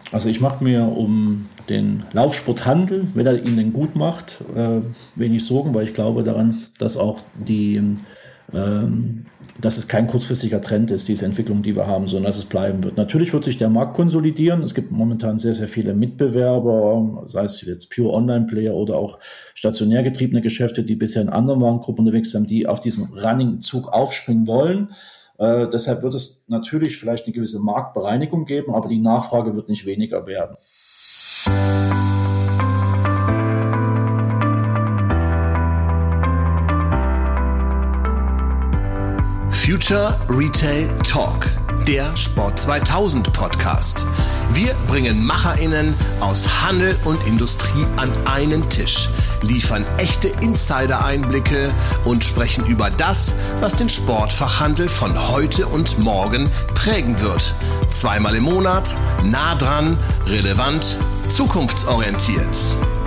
Also ich mache mir um den Laufsporthandel, wenn er ihn denn gut macht, wenig Sorgen, weil ich glaube daran, dass auch dass es kein kurzfristiger Trend ist, diese Entwicklung, die wir haben, sondern dass es bleiben wird. Natürlich wird sich der Markt konsolidieren. Es gibt momentan sehr, sehr viele Mitbewerber, sei es jetzt Pure Online-Player oder auch stationär getriebene Geschäfte, die bisher in anderen Warengruppen unterwegs sind, die auf diesen Running-Zug aufspringen wollen. Deshalb wird es natürlich vielleicht eine gewisse Marktbereinigung geben, aber die Nachfrage wird nicht weniger werden. Future Retail Talk, der Sport 2000 Podcast. Wir bringen MacherInnen aus Handel und Industrie an einen Tisch, liefern echte Insider-Einblicke und sprechen über das, was den Sportfachhandel von heute und morgen prägen wird. Zweimal im Monat, nah dran, relevant, zukunftsorientiert.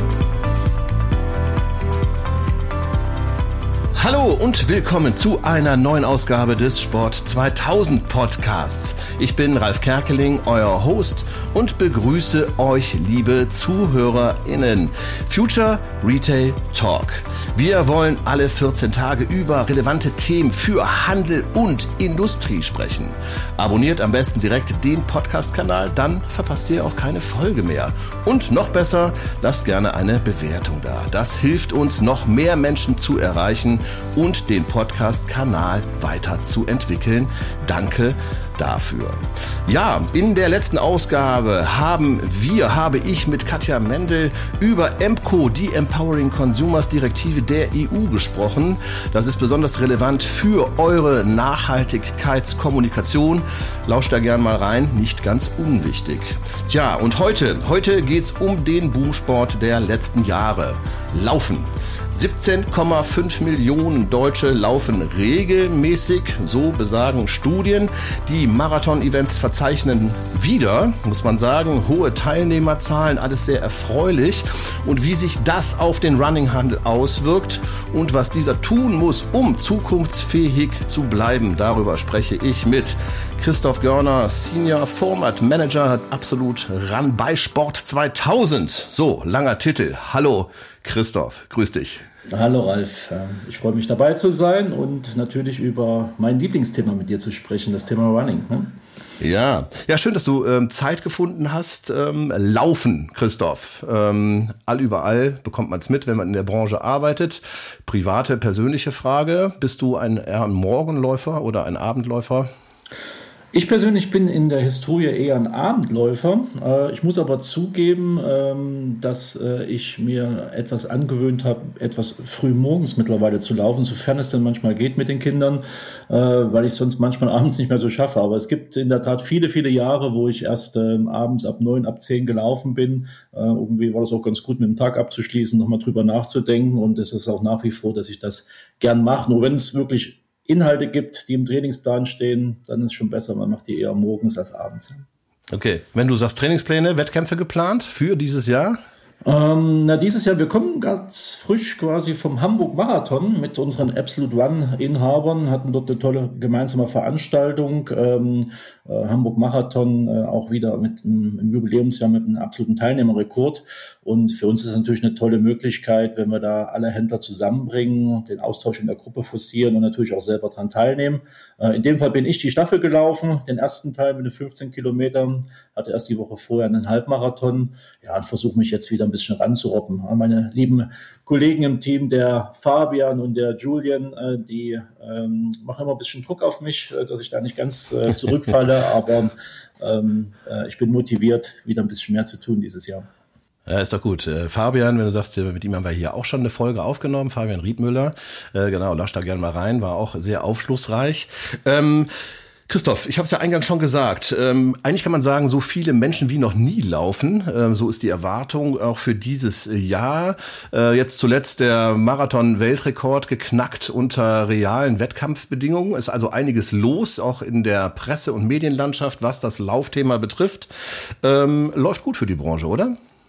Hallo und willkommen zu einer neuen Ausgabe des Sport 2000 Podcasts. Ich bin Ralf Kerkeling, euer Host und begrüße euch, liebe ZuhörerInnen. Future Retail Talk. Wir wollen alle 14 Tage über relevante Themen für Handel und Industrie sprechen. Abonniert am besten direkt den Podcast-Kanal, dann verpasst ihr auch keine Folge mehr. Und noch besser, lasst gerne eine Bewertung da. Das hilft uns, noch mehr Menschen zu erreichen und den Podcast-Kanal weiterzuentwickeln. Danke dafür. Ja, in der letzten Ausgabe habe ich mit Katja Mendel über EMCO, die Empowering Consumers Direktive der EU gesprochen. Das ist besonders relevant für eure Nachhaltigkeitskommunikation. Lauscht da gern mal rein, nicht ganz unwichtig. Tja, und heute geht's um den Boomsport der letzten Jahre. Laufen. 17,5 Millionen Deutsche laufen regelmäßig, so besagen Studien. Die Marathon-Events verzeichnen wieder, muss man sagen, hohe Teilnehmerzahlen, alles sehr erfreulich. Und wie sich das auf den Running-Handel auswirkt und was dieser tun muss, um zukunftsfähig zu bleiben, darüber spreche ich mit Christoph Görner, Senior Format Manager, absolut ran bei Sport 2000. So, langer Titel. Hallo Christoph, grüß dich. Hallo Ralf, ich freue mich dabei zu sein und natürlich über mein Lieblingsthema mit dir zu sprechen, das Thema Running. Ja, schön, dass du Zeit gefunden hast. Laufen, Christoph. Überall bekommt man es mit, wenn man in der Branche arbeitet. Private, persönliche Frage. Bist du eher ein Morgenläufer oder ein Abendläufer? Ich persönlich bin in der Historie eher ein Abendläufer. Ich muss aber zugeben, dass ich mir etwas angewöhnt habe, etwas früh morgens mittlerweile zu laufen, sofern es denn manchmal geht mit den Kindern, weil ich sonst manchmal abends nicht mehr so schaffe. Aber es gibt in der Tat viele, viele Jahre, wo ich erst abends ab 9, ab 10 gelaufen bin. Irgendwie war das auch ganz gut, mit dem Tag abzuschließen, nochmal drüber nachzudenken. Und es ist auch nach wie vor, dass ich das gern mache. Nur wenn es wirklich Inhalte gibt, die im Trainingsplan stehen, dann ist es schon besser, man macht die eher morgens als abends. Okay, wenn du sagst Trainingspläne, Wettkämpfe geplant für dieses Jahr? Dieses Jahr, wir kommen ganz frisch quasi vom Hamburg Marathon mit unseren Absolute Run-Inhabern, hatten dort eine tolle gemeinsame Veranstaltung. Hamburg Marathon auch wieder mit im Jubiläumsjahr mit einem absoluten Teilnehmerrekord. Und für uns ist es natürlich eine tolle Möglichkeit, wenn wir da alle Händler zusammenbringen, den Austausch in der Gruppe forcieren und natürlich auch selber dran teilnehmen. In dem Fall bin ich die Staffel gelaufen, den ersten Teil mit den 15 Kilometern, hatte erst die Woche vorher einen Halbmarathon. Ja, und versuche mich jetzt wieder ein bisschen ranzuroppen. Meine lieben Kollegen im Team, der Fabian und der Julian, die machen immer ein bisschen Druck auf mich, dass ich da nicht ganz zurückfalle, aber ich bin motiviert, wieder ein bisschen mehr zu tun dieses Jahr. Ja, ist doch gut. Fabian, wenn du sagst, mit ihm haben wir hier auch schon eine Folge aufgenommen, Fabian Riedmüller, genau, lasch da gerne mal rein, war auch sehr aufschlussreich. Christoph, ich habe es ja eingangs schon gesagt, eigentlich kann man sagen, so viele Menschen wie noch nie laufen, so ist die Erwartung auch für dieses Jahr. Jetzt zuletzt der Marathon-Weltrekord geknackt unter realen Wettkampfbedingungen, ist also einiges los, auch in der Presse- und Medienlandschaft, was das Laufthema betrifft. Läuft gut für die Branche, oder?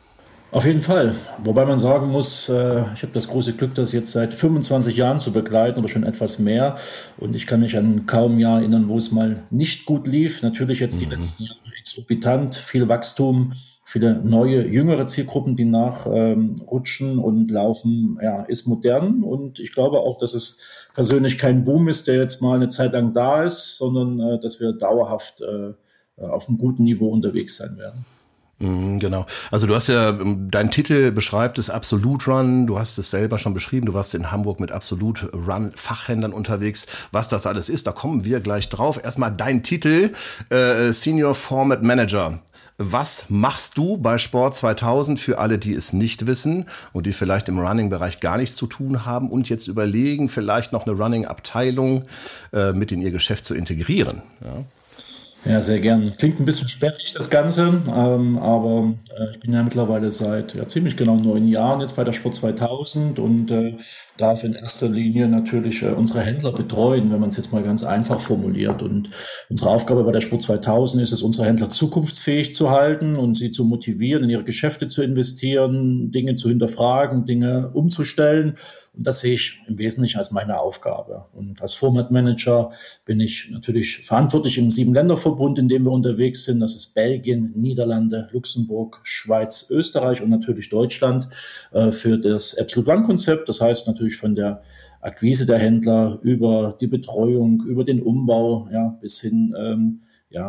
Auf jeden Fall. Wobei man sagen muss, ich habe das große Glück, das jetzt seit 25 Jahren zu begleiten oder schon etwas mehr. Und ich kann mich an kaum ein Jahr erinnern, wo es mal nicht gut lief. Natürlich jetzt die letzten Jahre exorbitant, viel Wachstum, viele neue, jüngere Zielgruppen, die nachrutschen und laufen, ja, ist modern. Und ich glaube auch, dass es persönlich kein Boom ist, der jetzt mal eine Zeit lang da ist, sondern dass wir dauerhaft auf einem guten Niveau unterwegs sein werden. Genau. Also du hast ja, dein Titel beschreibt es Absolute Run, du hast es selber schon beschrieben, du warst in Hamburg mit Absolute Run Fachhändlern unterwegs. Was das alles ist, da kommen wir gleich drauf. Erstmal dein Titel, Senior Format Manager. Was machst du bei Sport 2000 für alle, die es nicht wissen und die vielleicht im Running-Bereich gar nichts zu tun haben und jetzt überlegen, vielleicht noch eine Running-Abteilung mit in ihr Geschäft zu integrieren? Ja. Ja, sehr gern. Klingt ein bisschen sperrig, das Ganze, aber ich bin ja mittlerweile seit ziemlich genau 9 Jahren jetzt bei der Sport 2000 und darf in erster Linie natürlich unsere Händler betreuen, wenn man es jetzt mal ganz einfach formuliert. Und unsere Aufgabe bei der Sport 2000 ist es, unsere Händler zukunftsfähig zu halten und sie zu motivieren, in ihre Geschäfte zu investieren, Dinge zu hinterfragen, Dinge umzustellen. Und das sehe ich im Wesentlichen als meine Aufgabe. Und als Format Manager bin ich natürlich verantwortlich im 7-Länder-Verbund, in dem wir unterwegs sind. Das ist Belgien, Niederlande, Luxemburg, Schweiz, Österreich und natürlich Deutschland für das Absolute One-Konzept. Das heißt natürlich von der Akquise der Händler über die Betreuung, über den Umbau, ja, bis hin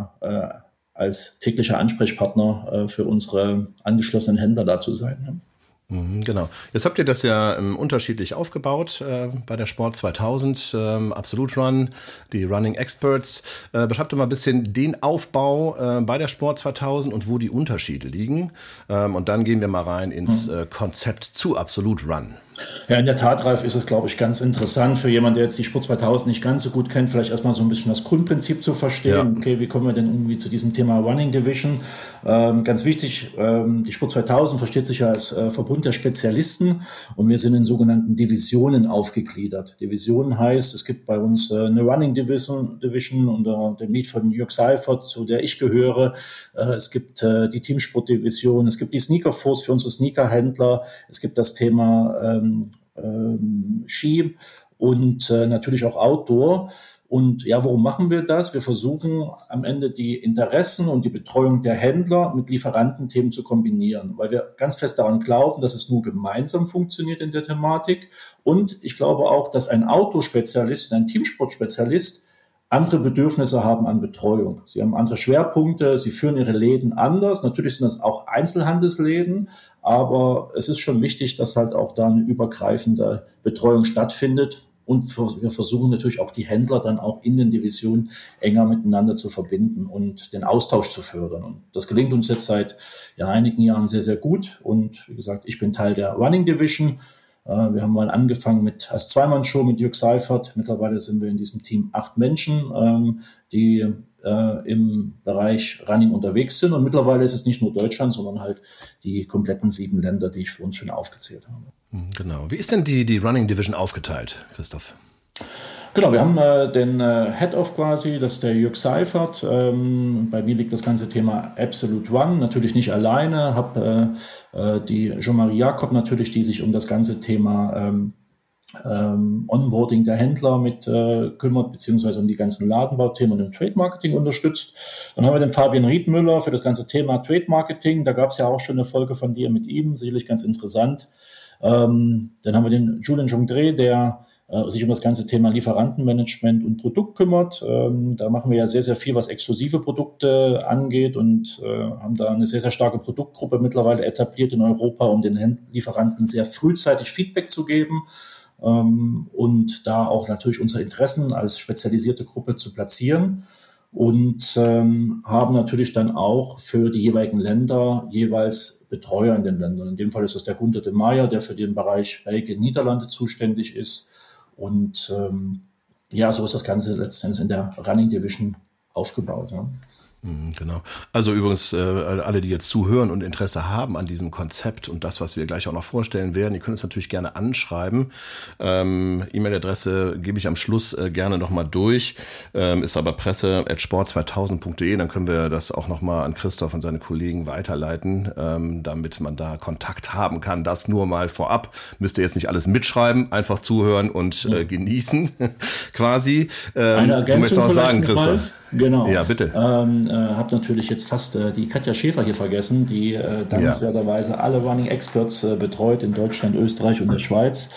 als täglicher Ansprechpartner für unsere angeschlossenen Händler da zu sein. Ja. Genau. Jetzt habt ihr das ja unterschiedlich aufgebaut bei der Sport 2000, Absolute Run, die Running Experts. Beschreibt doch mal ein bisschen den Aufbau bei der Sport 2000 und wo die Unterschiede liegen. Und dann gehen wir mal rein ins Konzept zu Absolute Run. Ja, in der Tat, Ralf, ist es, glaube ich, ganz interessant für jemanden, der jetzt die Sport 2000 nicht ganz so gut kennt, vielleicht erstmal so ein bisschen das Grundprinzip zu verstehen. Ja. Okay, wie kommen wir denn irgendwie zu diesem Thema Running Division? Ganz wichtig, die Sport 2000 versteht sich ja als Verbund der Spezialisten und wir sind in sogenannten Divisionen aufgegliedert. Divisionen heißt, es gibt bei uns eine Running Division unter dem Lead von Jörg Seifert, zu der ich gehöre. Es gibt die Teamsport Division, es gibt die Sneaker Force für unsere Sneakerhändler, es gibt das Thema Ski und natürlich auch Outdoor. Und ja, warum machen wir das? Wir versuchen am Ende die Interessen und die Betreuung der Händler mit Lieferantenthemen zu kombinieren, weil wir ganz fest daran glauben, dass es nur gemeinsam funktioniert in der Thematik. Und ich glaube auch, dass ein Autospezialist, ein Teamsportspezialist andere Bedürfnisse haben an Betreuung. Sie haben andere Schwerpunkte, sie führen ihre Läden anders. Natürlich sind das auch Einzelhandelsläden, aber es ist schon wichtig, dass halt auch da eine übergreifende Betreuung stattfindet. Und wir versuchen natürlich auch die Händler dann auch in den Divisionen enger miteinander zu verbinden und den Austausch zu fördern. Und das gelingt uns jetzt seit einigen Jahren sehr, sehr gut. Und wie gesagt, ich bin Teil der Running Division. Wir haben mal angefangen als Zweimann-Show mit Jörg Seifert. Mittlerweile sind wir in diesem Team 8 Menschen, die im Bereich Running unterwegs sind. Und mittlerweile ist es nicht nur Deutschland, sondern halt die kompletten 7 Länder, die ich für uns schon aufgezählt habe. Genau. Wie ist denn die Running Division aufgeteilt, Christoph? Genau, wir haben den Head-Off quasi, das ist der Jörg Seifert. Bei mir liegt das ganze Thema Absolute One, natürlich nicht alleine. Habe die Jean-Marie Jakob natürlich, die sich um das ganze Thema Onboarding der Händler mit kümmert, beziehungsweise um die ganzen Ladenbauthemen und im Trade-Marketing unterstützt. Dann haben wir den Fabian Riedmüller für das ganze Thema Trade-Marketing. Da gab es ja auch schon eine Folge von dir mit ihm, sicherlich ganz interessant. Dann haben wir den Julien Jongdre, der sich um das ganze Thema Lieferantenmanagement und Produkt kümmert. Da machen wir ja sehr, sehr viel, was exklusive Produkte angeht und haben da eine sehr, sehr starke Produktgruppe mittlerweile etabliert in Europa, um den Lieferanten sehr frühzeitig Feedback zu geben und da auch natürlich unsere Interessen als spezialisierte Gruppe zu platzieren. Und haben natürlich dann auch für die jeweiligen Länder jeweils Betreuer in den Ländern. In dem Fall ist das der Gunter de Meyer, der für den Bereich Belgien, Niederlande zuständig ist. Und so ist das Ganze letztendlich in der Running Division aufgebaut. Ja. Genau. Also übrigens, alle, die jetzt zuhören und Interesse haben an diesem Konzept und das, was wir gleich auch noch vorstellen werden, die können es natürlich gerne anschreiben. E-Mail-Adresse gebe ich am Schluss gerne nochmal durch, ist aber presse@sport2000.de, dann können wir das auch nochmal an Christoph und seine Kollegen weiterleiten, damit man da Kontakt haben kann. Das nur mal vorab. Müsst ihr jetzt nicht alles mitschreiben, einfach zuhören und genießen, quasi. Eine Ergänzung du möchtest auch sagen, vielleicht noch, Christoph. Ralf? Genau. Ja, bitte. Habe natürlich jetzt fast die Katja Schäfer hier vergessen, die dankenswerterweise alle Running Experts betreut in Deutschland, Österreich und der Schweiz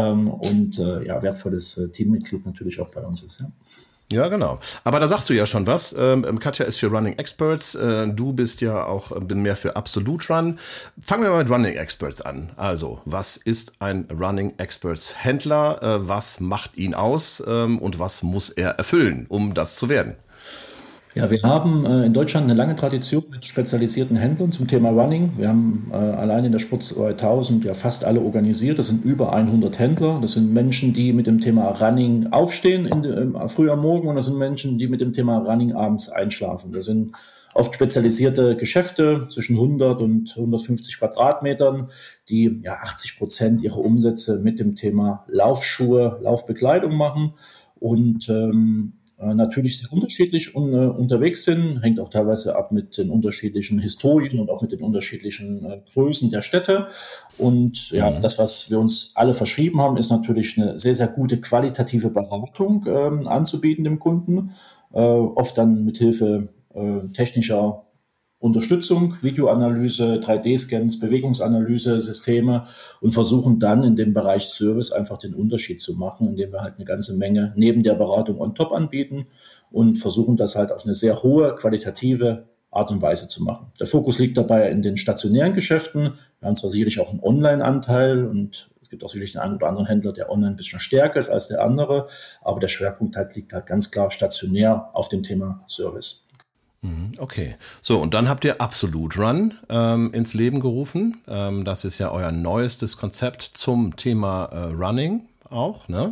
wertvolles Teammitglied natürlich auch bei uns ist. Ja. Ja, genau. Aber da sagst du ja schon was. Katja ist für Running Experts. Du bist ja auch bin mehr für Absolute Run. Fangen wir mal mit Running Experts an. Also, was ist ein Running Experts Händler? Was macht ihn aus? Und was muss er erfüllen, um das zu werden? Ja, wir haben in Deutschland eine lange Tradition mit spezialisierten Händlern zum Thema Running. Wir haben allein in der Sport 2000 ja fast alle organisiert. Das sind über 100 Händler. Das sind Menschen, die mit dem Thema Running aufstehen früh am Morgen, und das sind Menschen, die mit dem Thema Running abends einschlafen. Das sind oft spezialisierte Geschäfte zwischen 100 und 150 Quadratmetern, die 80% ihrer Umsätze mit dem Thema Laufschuhe, Laufbekleidung machen und natürlich sehr unterschiedlich unterwegs sind, hängt auch teilweise ab mit den unterschiedlichen Historien und auch mit den unterschiedlichen Größen der Städte. Und das, was wir uns alle verschrieben haben, ist natürlich eine sehr, sehr gute qualitative Beratung anzubieten dem Kunden, oft dann mit Hilfe technischer Unterstützung, Videoanalyse, 3D-Scans, Bewegungsanalyse, Systeme, und versuchen dann in dem Bereich Service einfach den Unterschied zu machen, indem wir halt eine ganze Menge neben der Beratung on top anbieten und versuchen das halt auf eine sehr hohe qualitative Art und Weise zu machen. Der Fokus liegt dabei in den stationären Geschäften. Wir haben zwar sicherlich auch einen Online-Anteil und es gibt auch sicherlich den einen oder anderen Händler, der online ein bisschen stärker ist als der andere, aber der Schwerpunkt liegt halt ganz klar stationär auf dem Thema Service. Okay, so, und dann habt ihr Absolute Run ins Leben gerufen. Das ist ja euer neuestes Konzept zum Thema Running auch, ne?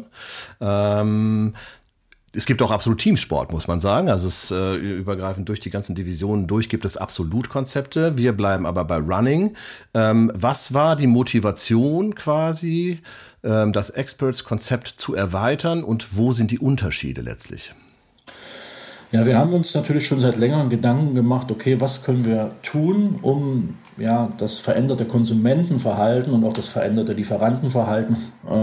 Es gibt auch Absolut Teamsport, muss man sagen. Also es übergreifend durch die ganzen Divisionen durch gibt es Absolut-Konzepte. Wir bleiben aber bei Running. Was war die Motivation quasi, das Experts-Konzept zu erweitern, und wo sind die Unterschiede letztlich? Ja, wir haben uns natürlich schon seit längerem Gedanken gemacht, okay, was können wir tun, um das veränderte Konsumentenverhalten und auch das veränderte Lieferantenverhalten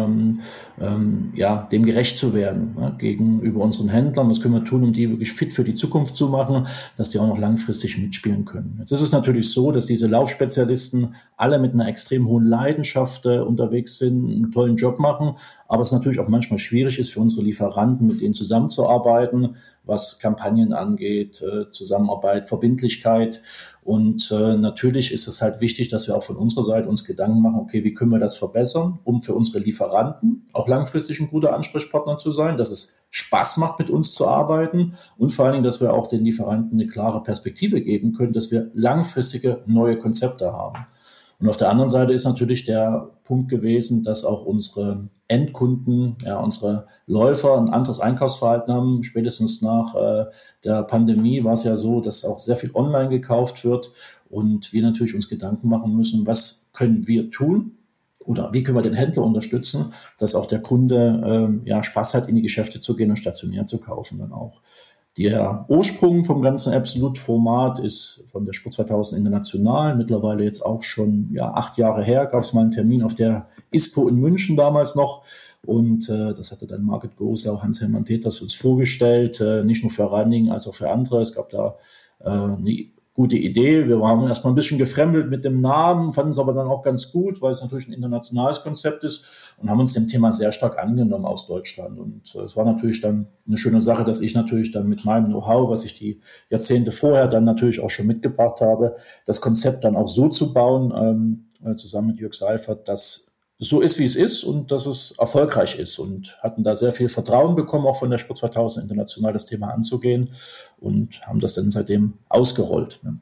dem gerecht zu werden, gegenüber unseren Händlern. Was können wir tun, um die wirklich fit für die Zukunft zu machen, dass die auch noch langfristig mitspielen können. Jetzt ist es natürlich so, dass diese Laufspezialisten alle mit einer extrem hohen Leidenschaft unterwegs sind, einen tollen Job machen, aber es natürlich auch manchmal schwierig ist für unsere Lieferanten, mit denen zusammenzuarbeiten, was Kampagnen angeht, Zusammenarbeit, Verbindlichkeit. Und natürlich ist es halt wichtig, dass wir auch von unserer Seite uns Gedanken machen, okay, wie können wir das verbessern, um für unsere Lieferanten auch langfristig ein guter Ansprechpartner zu sein, dass es Spaß macht, mit uns zu arbeiten, und vor allen Dingen, dass wir auch den Lieferanten eine klare Perspektive geben können, dass wir langfristige neue Konzepte haben. Und auf der anderen Seite ist natürlich der Punkt gewesen, dass auch unsere Endkunden, unsere Läufer ein anderes Einkaufsverhalten haben. Spätestens nach der Pandemie war es ja so, dass auch sehr viel online gekauft wird und wir natürlich uns Gedanken machen müssen, was können wir tun oder wie können wir den Händler unterstützen, dass auch der Kunde Spaß hat, in die Geschäfte zu gehen und stationär zu kaufen dann auch. Der Ursprung vom ganzen Absolut-Format ist von der Sport 2000 international, mittlerweile jetzt auch schon 8 Jahre her, gab es mal einen Termin auf der ISPO in München damals noch, und das hatte dann Margit Gose, auch Hans-Hermann Teters uns vorgestellt, nicht nur für Running, als auch für andere. Es gab da eine gute Idee. Wir haben erstmal ein bisschen gefremdelt mit dem Namen, fanden es aber dann auch ganz gut, weil es natürlich ein internationales Konzept ist, und haben uns dem Thema sehr stark angenommen aus Deutschland. Und es war natürlich dann eine schöne Sache, dass ich natürlich dann mit meinem Know-how, was ich die Jahrzehnte vorher dann natürlich auch schon mitgebracht habe, das Konzept dann auch so zu bauen, zusammen mit Jörg Seifert, dass es so ist, wie es ist, und dass es erfolgreich ist, und hatten da sehr viel Vertrauen bekommen, auch von der Sport 2000 international das Thema anzugehen, und haben das dann seitdem ausgerollt. Ne?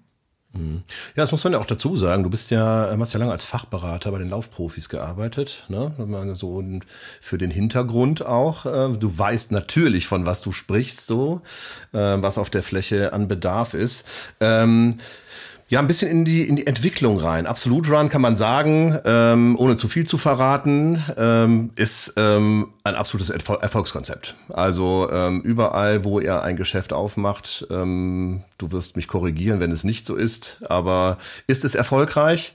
Ja, das muss man ja auch dazu sagen. Du hast ja lange als Fachberater bei den Laufprofis gearbeitet, ne? So für den Hintergrund auch. Du weißt natürlich, von was du sprichst, so, was auf der Fläche an Bedarf ist. Ja, ein bisschen in die Entwicklung rein. Absolute Run kann man sagen, ohne zu viel zu verraten, ist ein absolutes Erfolgskonzept. Also überall, wo ihr ein Geschäft aufmacht, du wirst mich korrigieren, wenn es nicht so ist, aber ist es erfolgreich?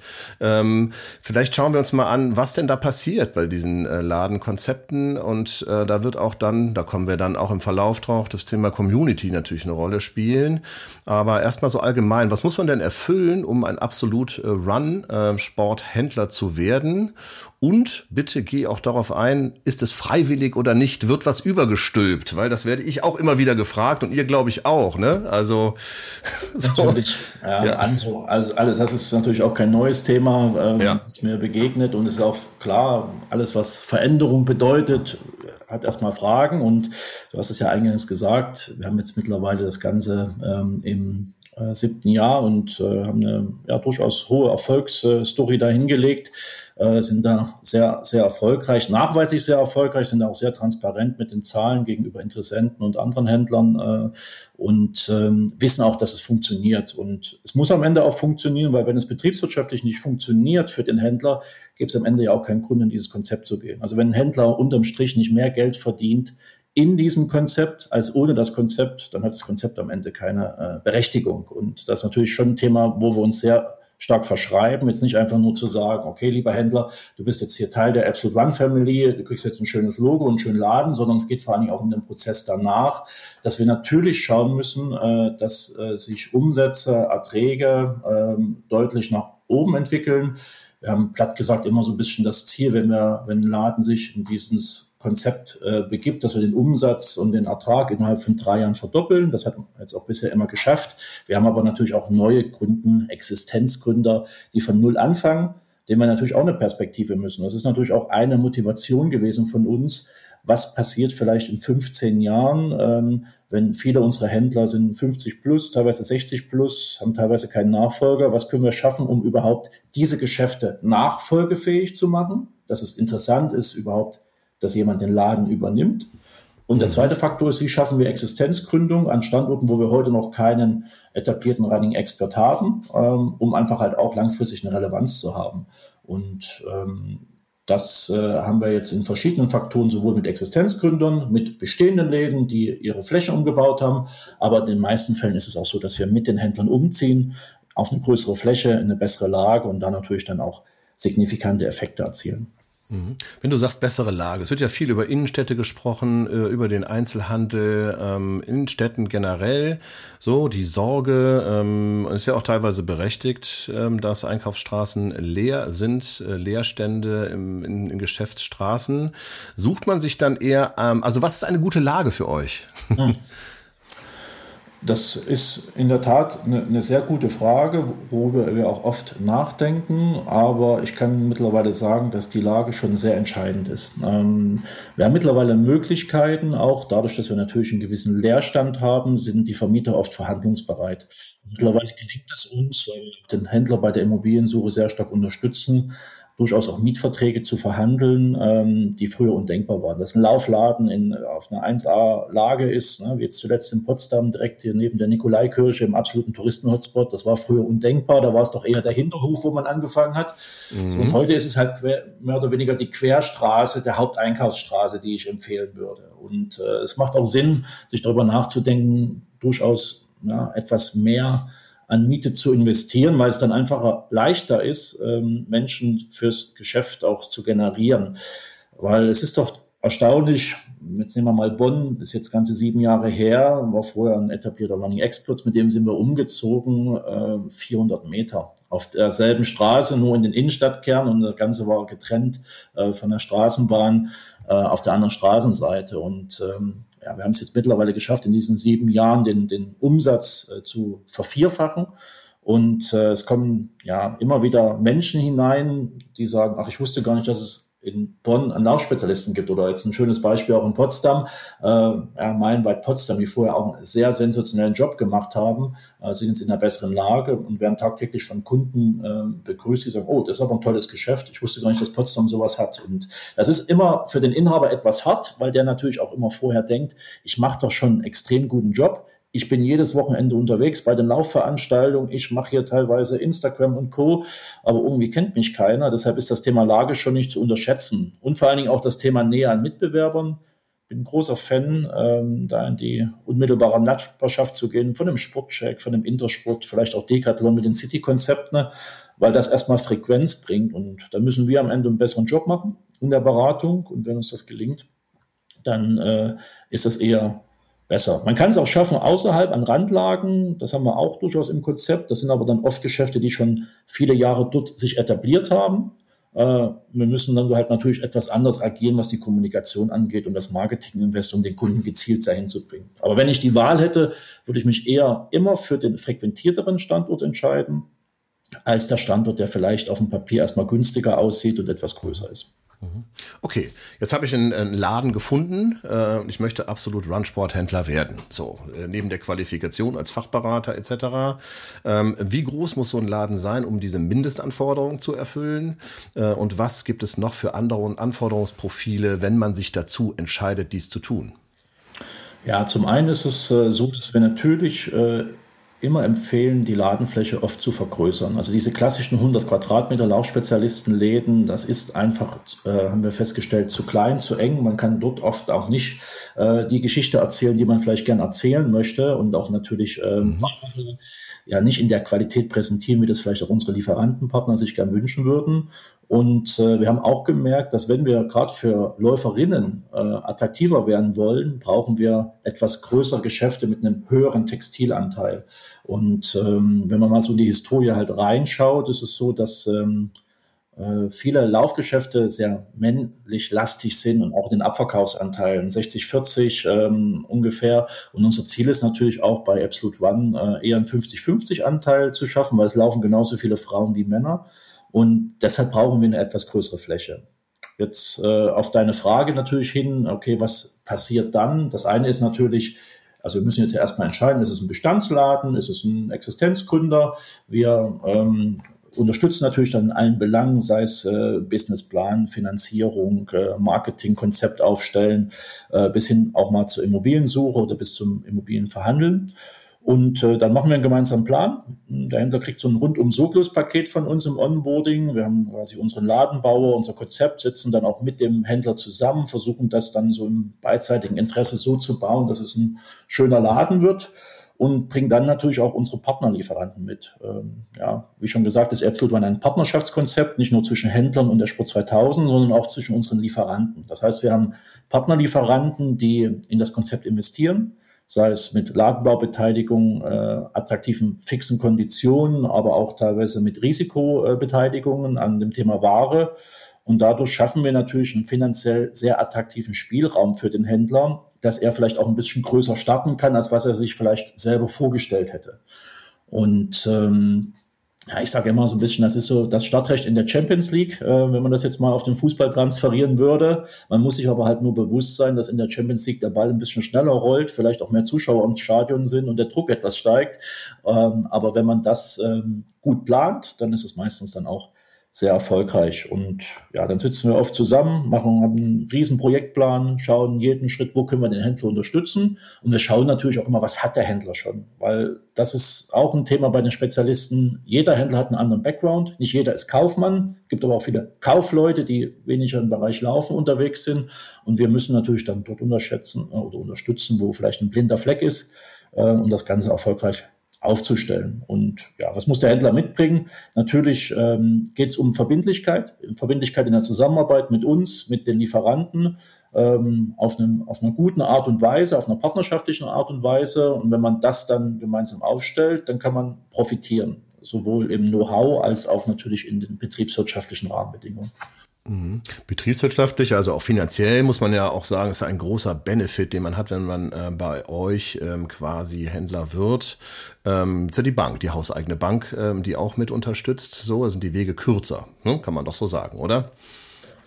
Vielleicht schauen wir uns mal an, was denn da passiert bei diesen Ladenkonzepten, und da kommen wir dann auch im Verlauf drauf, das Thema Community natürlich eine Rolle spielen. Aber erstmal so allgemein, was muss man denn erfüllen, um ein Absolute Run Sporthändler zu werden? Und bitte geh auch darauf ein, ist es freiwillig oder nicht? Wird was übergestülpt? Weil das werde ich auch immer wieder gefragt, und ihr, glaube ich, auch, ne? Also so. Natürlich, ja. Also alles, das ist natürlich auch kein neues Thema, das mir begegnet, und es ist auch klar, alles, was Veränderung bedeutet, hat erstmal Fragen, und du hast es ja eingangs gesagt, wir haben jetzt mittlerweile das Ganze im 7. Jahr und haben eine durchaus hohe Erfolgsstory da hingelegt, sind da sehr, sehr erfolgreich, nachweislich sehr erfolgreich, sind auch sehr transparent mit den Zahlen gegenüber Interessenten und anderen Händlern und wissen auch, dass es funktioniert. Und es muss am Ende auch funktionieren, weil wenn es betriebswirtschaftlich nicht funktioniert für den Händler, gibt es am Ende ja auch keinen Grund, in dieses Konzept zu gehen. Also wenn ein Händler unterm Strich nicht mehr Geld verdient in diesem Konzept als ohne das Konzept, dann hat das Konzept am Ende keine Berechtigung. Und das ist natürlich schon ein Thema, wo wir uns sehr stark verschreiben, jetzt nicht einfach nur zu sagen, okay, lieber Händler, du bist jetzt hier Teil der Absolute Run Family, du kriegst jetzt ein schönes Logo und einen schönen Laden, sondern es geht vor allem auch um den Prozess danach, dass wir natürlich schauen müssen, dass sich Umsätze, Erträge deutlich nach oben entwickeln. Wir haben platt gesagt immer so ein bisschen das Ziel, wenn ein Laden sich in dieses Konzept begibt, dass wir den Umsatz und den Ertrag innerhalb von 3 Jahren verdoppeln. Das hat man jetzt auch bisher immer geschafft. Wir haben aber natürlich auch neue Kunden, Existenzgründer, die von null anfangen, denen wir natürlich auch eine Perspektive müssen. Das ist natürlich auch eine Motivation gewesen von uns. Was passiert vielleicht in 15 Jahren, wenn viele unserer Händler sind 50 plus, teilweise 60 plus, haben teilweise keinen Nachfolger? Was können wir schaffen, um überhaupt diese Geschäfte nachfolgefähig zu machen? Dass es interessant ist, überhaupt, dass jemand den Laden übernimmt. Und der zweite Faktor ist, wie schaffen wir Existenzgründung an Standorten, wo wir heute noch keinen etablierten Running Expert haben, um einfach halt auch langfristig eine Relevanz zu haben. Und das haben wir jetzt in verschiedenen Faktoren, sowohl mit Existenzgründern, mit bestehenden Läden, die ihre Fläche umgebaut haben, aber in den meisten Fällen ist es auch so, dass wir mit den Händlern umziehen, auf eine größere Fläche, in eine bessere Lage und da natürlich dann auch signifikante Effekte erzielen. Wenn du sagst bessere Lage, es wird ja viel über Innenstädte gesprochen, über den Einzelhandel, in Städten generell, so die Sorge ist ja auch teilweise berechtigt, dass Einkaufsstraßen leer sind, Leerstände in Geschäftsstraßen. Sucht man sich dann eher, also was ist eine gute Lage für euch? Das ist in der Tat eine sehr gute Frage, worüber wir auch oft nachdenken, aber ich kann mittlerweile sagen, dass die Lage schon sehr entscheidend ist. Wir haben mittlerweile Möglichkeiten, auch dadurch, dass wir natürlich einen gewissen Leerstand haben, sind die Vermieter oft verhandlungsbereit. Mittlerweile gelingt es uns, weil wir den Händler bei der Immobiliensuche sehr stark unterstützen, durchaus auch Mietverträge zu verhandeln, die früher undenkbar waren. Dass ein Laufladen auf einer 1A-Lage ist, ne, wie jetzt zuletzt in Potsdam, direkt hier neben der Nikolaikirche im absoluten Touristen-Hotspot, das war früher undenkbar, da war es doch eher der Hinterhof, wo man angefangen hat. So, und heute ist es halt mehr oder weniger die Querstraße der Haupteinkaufsstraße, die ich empfehlen würde. Und es macht auch Sinn, sich darüber nachzudenken, durchaus etwas mehr an Miete zu investieren, weil es dann einfach leichter ist, Menschen fürs Geschäft auch zu generieren. Weil es ist doch erstaunlich, jetzt nehmen wir mal Bonn, ist jetzt ganze 7 Jahre her, war vorher ein etablierter Running Expert, mit dem sind wir umgezogen, 400 Meter auf derselben Straße, nur in den Innenstadtkern, und das Ganze war getrennt von der Straßenbahn auf der anderen Straßenseite. Und wir haben es jetzt mittlerweile geschafft, in diesen 7 Jahren den Umsatz zu vervierfachen. Und es kommen immer wieder Menschen hinein, die sagen, ach, ich wusste gar nicht, dass es in Bonn einen Laufspezialisten gibt oder jetzt ein schönes Beispiel auch in Potsdam, Meilenweit Potsdam, die vorher auch einen sehr sensationellen Job gemacht haben, sind jetzt in einer besseren Lage und werden tagtäglich von Kunden begrüßt, die sagen, oh, das ist aber ein tolles Geschäft, ich wusste gar nicht, dass Potsdam sowas hat. Und das ist immer für den Inhaber etwas hart, weil der natürlich auch immer vorher denkt, ich mache doch schon einen extrem guten Job. Ich bin jedes Wochenende unterwegs bei den Laufveranstaltungen. Ich mache hier teilweise Instagram und Co., aber irgendwie kennt mich keiner. Deshalb ist das Thema Lage schon nicht zu unterschätzen. Und vor allen Dingen auch das Thema Nähe an Mitbewerbern. Bin ein großer Fan, da in die unmittelbare Nachbarschaft zu gehen, von dem Sportcheck, von dem Intersport, vielleicht auch Decathlon mit den City-Konzepten, weil das erstmal Frequenz bringt. Und da müssen wir am Ende einen besseren Job machen in der Beratung. Und wenn uns das gelingt, dann ist das eher besser. Man kann es auch schaffen außerhalb an Randlagen, das haben wir auch durchaus im Konzept. Das sind aber dann oft Geschäfte, die schon viele Jahre dort sich etabliert haben. Wir müssen dann halt natürlich etwas anders agieren, was die Kommunikation angeht und das Marketinginvest, um den Kunden gezielt dahin zu bringen. Aber wenn ich die Wahl hätte, würde ich mich eher immer für den frequentierteren Standort entscheiden, als der Standort, der vielleicht auf dem Papier erstmal günstiger aussieht und etwas größer ist. Okay, jetzt habe ich einen Laden gefunden und ich möchte absolut Run-Sporthändler werden. So, neben der Qualifikation als Fachberater etc. Wie groß muss so ein Laden sein, um diese Mindestanforderungen zu erfüllen? Und was gibt es noch für andere Anforderungsprofile, wenn man sich dazu entscheidet, dies zu tun? Ja, zum einen ist es so, dass wir natürlich immer empfehlen, die Ladenfläche oft zu vergrößern. Also diese klassischen 100 Quadratmeter Laufspezialistenläden, das ist einfach, haben wir festgestellt, zu klein, zu eng. Man kann dort oft auch nicht die Geschichte erzählen, die man vielleicht gern erzählen möchte und auch natürlich ja nicht in der Qualität präsentieren, wie das vielleicht auch unsere Lieferantenpartner sich gern wünschen würden. Und wir haben auch gemerkt, dass wenn wir gerade für Läuferinnen attraktiver werden wollen, brauchen wir etwas größere Geschäfte mit einem höheren Textilanteil. Und wenn man mal so in die Historie halt reinschaut, ist es so, dass viele Laufgeschäfte sehr männlich lastig sind und auch den Abverkaufsanteilen 60-40 ungefähr. Und unser Ziel ist natürlich auch bei Absolute One eher einen 50-50 Anteil zu schaffen, weil es laufen genauso viele Frauen wie Männer. Und deshalb brauchen wir eine etwas größere Fläche. Jetzt auf deine Frage natürlich hin, okay, was passiert dann? Das eine ist natürlich, also wir müssen jetzt ja erstmal entscheiden, ist es ein Bestandsladen, ist es ein Existenzgründer? Wir unterstützen natürlich dann in allen Belangen, sei es Businessplan, Finanzierung, Marketing, Konzept aufstellen, bis hin auch mal zur Immobiliensuche oder bis zum Immobilienverhandeln. Und dann machen wir einen gemeinsamen Plan. Der Händler kriegt so ein rundum-sorglos-Paket von uns im Onboarding. Wir haben quasi unseren Ladenbauer, unser Konzept, sitzen dann auch mit dem Händler zusammen, versuchen das dann so im beidseitigen Interesse so zu bauen, dass es ein schöner Laden wird und bringen dann natürlich auch unsere Partnerlieferanten mit. Ja, wie schon gesagt, ist Absolute One ein Partnerschaftskonzept, nicht nur zwischen Händlern und der Sport 2000, sondern auch zwischen unseren Lieferanten. Das heißt, wir haben Partnerlieferanten, die in das Konzept investieren, sei es mit Ladenbaubeteiligung, attraktiven fixen Konditionen, aber auch teilweise mit Risikobeteiligungen an dem Thema Ware. Und dadurch schaffen wir natürlich einen finanziell sehr attraktiven Spielraum für den Händler, dass er vielleicht auch ein bisschen größer starten kann, als was er sich vielleicht selber vorgestellt hätte. Und ja, ich sage immer so ein bisschen, das ist so das Startrecht in der Champions League, wenn man das jetzt mal auf den Fußball transferieren würde. Man muss sich aber halt nur bewusst sein, dass in der Champions League der Ball ein bisschen schneller rollt, vielleicht auch mehr Zuschauer ins Stadion sind und der Druck etwas steigt. Aber wenn man das gut plant, dann ist es meistens dann auch sehr erfolgreich. Und ja, dann sitzen wir oft zusammen, haben einen riesen Projektplan, schauen jeden Schritt, wo können wir den Händler unterstützen. Und wir schauen natürlich auch immer, was hat der Händler schon? Weil das ist auch ein Thema bei den Spezialisten. Jeder Händler hat einen anderen Background. Nicht jeder ist Kaufmann. Es gibt aber auch viele Kaufleute, die weniger im Bereich Laufen unterwegs sind. Und wir müssen natürlich dann dort unterstützen, wo vielleicht ein blinder Fleck ist, um das Ganze erfolgreich aufzustellen. Und ja, was muss der Händler mitbringen? Natürlich geht es um Verbindlichkeit in der Zusammenarbeit mit uns, mit den Lieferanten, auf einer guten Art und Weise, auf einer partnerschaftlichen Art und Weise. Und wenn man das dann gemeinsam aufstellt, dann kann man profitieren, sowohl im Know-how als auch natürlich in den betriebswirtschaftlichen Rahmenbedingungen. Betriebswirtschaftlich, also auch finanziell muss man ja auch sagen, ist ja ein großer Benefit, den man hat, wenn man bei euch quasi Händler wird. Ist ja die Bank, die hauseigene Bank, die auch mit unterstützt. So sind die Wege kürzer, ne? Kann man doch so sagen, oder?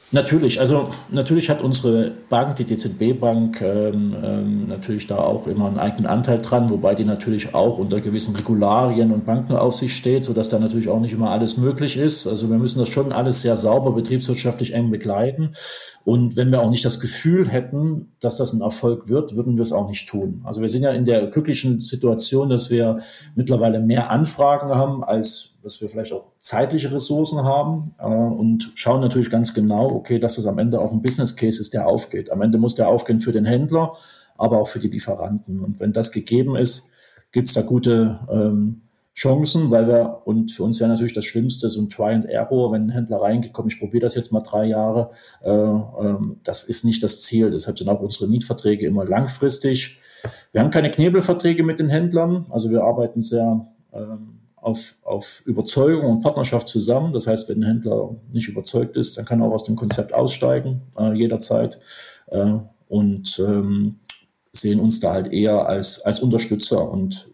Natürlich, also natürlich hat unsere Bank, die DZB-Bank, natürlich da auch immer einen eigenen Anteil dran, wobei die natürlich auch unter gewissen Regularien und Bankenaufsicht steht, sodass da natürlich auch nicht immer alles möglich ist. Also wir müssen das schon alles sehr sauber betriebswirtschaftlich eng begleiten. Und wenn wir auch nicht das Gefühl hätten, dass das ein Erfolg wird, würden wir es auch nicht tun. Also wir sind ja in der glücklichen Situation, dass wir mittlerweile mehr Anfragen haben, als dass wir vielleicht auch zeitliche Ressourcen haben, und schauen natürlich ganz genau, okay, dass das am Ende auch ein Business Case ist, der aufgeht. Am Ende muss der aufgehen für den Händler, aber auch für die Lieferanten. Und wenn das gegeben ist, gibt es da gute Chancen, und für uns wäre natürlich das Schlimmste so ein Try and Error, wenn ein Händler reingeht, komm, ich probiere das jetzt mal 3 Jahre, das ist nicht das Ziel. Deshalb sind auch unsere Mietverträge immer langfristig. Wir haben keine Knebelverträge mit den Händlern, also wir arbeiten sehr auf Überzeugung und Partnerschaft zusammen. Das heißt, wenn ein Händler nicht überzeugt ist, dann kann er auch aus dem Konzept aussteigen, jederzeit. Und sehen uns da halt eher als Unterstützer und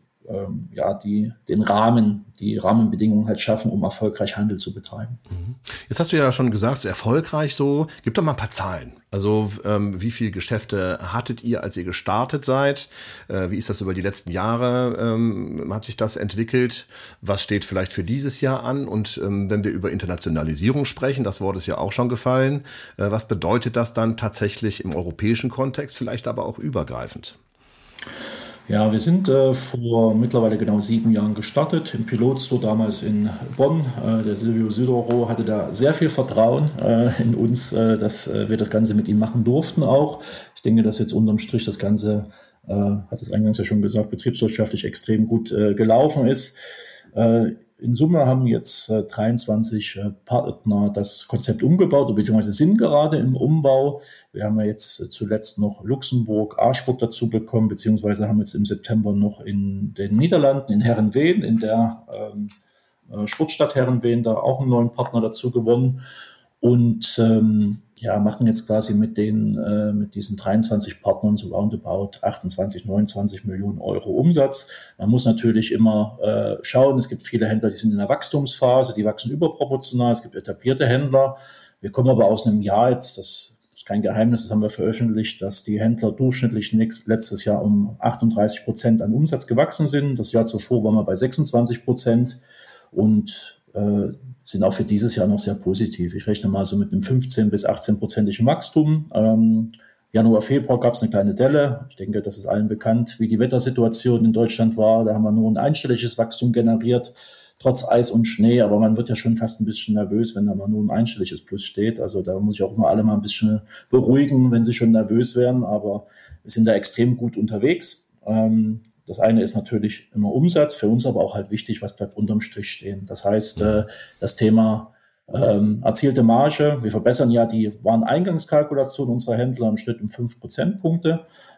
die Rahmenbedingungen halt schaffen, um erfolgreich Handel zu betreiben. Jetzt hast du ja schon gesagt, so erfolgreich so. Gib doch mal ein paar Zahlen. Also wie viele Geschäfte hattet ihr, als ihr gestartet seid? Wie ist das über die letzten Jahre? Hat sich das entwickelt? Was steht vielleicht für dieses Jahr an? Und wenn wir über Internationalisierung sprechen, das Wort ist ja auch schon gefallen, was bedeutet das dann tatsächlich im europäischen Kontext, vielleicht aber auch übergreifend? Ja, wir sind vor mittlerweile genau 7 Jahren gestartet, im Pilotstore damals in Bonn. Der Silvio Süderow hatte da sehr viel Vertrauen in uns, dass wir das Ganze mit ihm machen durften auch. Ich denke, dass jetzt unterm Strich das Ganze, hat es eingangs ja schon gesagt, betriebswirtschaftlich extrem gut gelaufen ist. In Summe haben jetzt 23 Partner das Konzept umgebaut, beziehungsweise sind gerade im Umbau. Wir haben ja jetzt zuletzt noch Luxemburg, Aarschburg dazu bekommen, beziehungsweise haben jetzt im September noch in den Niederlanden, in Herrenveen, in der Sportstadt Herrenveen, da auch einen neuen Partner dazu gewonnen. Und machen jetzt quasi mit diesen 23 Partnern so roundabout 28, 29 Millionen Euro Umsatz. Man muss natürlich immer schauen, es gibt viele Händler, die sind in der Wachstumsphase, die wachsen überproportional, es gibt etablierte Händler. Wir kommen aber aus einem Jahr jetzt, das ist kein Geheimnis, das haben wir veröffentlicht, dass die Händler durchschnittlich letztes Jahr um 38% an Umsatz gewachsen sind. Das Jahr zuvor waren wir bei 26% und sind auch für dieses Jahr noch sehr positiv. Ich rechne mal so mit einem 15- bis 18-prozentigen Wachstum. Januar, Februar gab es eine kleine Delle. Ich denke, das ist allen bekannt, wie die Wettersituation in Deutschland war. Da haben wir nur ein einstelliges Wachstum generiert, trotz Eis und Schnee. Aber man wird ja schon fast ein bisschen nervös, wenn da mal nur ein einstelliges Plus steht. Also da muss ich auch immer alle mal ein bisschen beruhigen, wenn sie schon nervös werden. Aber wir sind da extrem gut unterwegs. Das eine ist natürlich immer Umsatz, für uns aber auch halt wichtig, was bleibt unterm Strich stehen. Das heißt, das Thema erzielte Marge, wir verbessern ja die Wareneingangskalkulation unserer Händler im Schnitt um 5 Prozentpunkte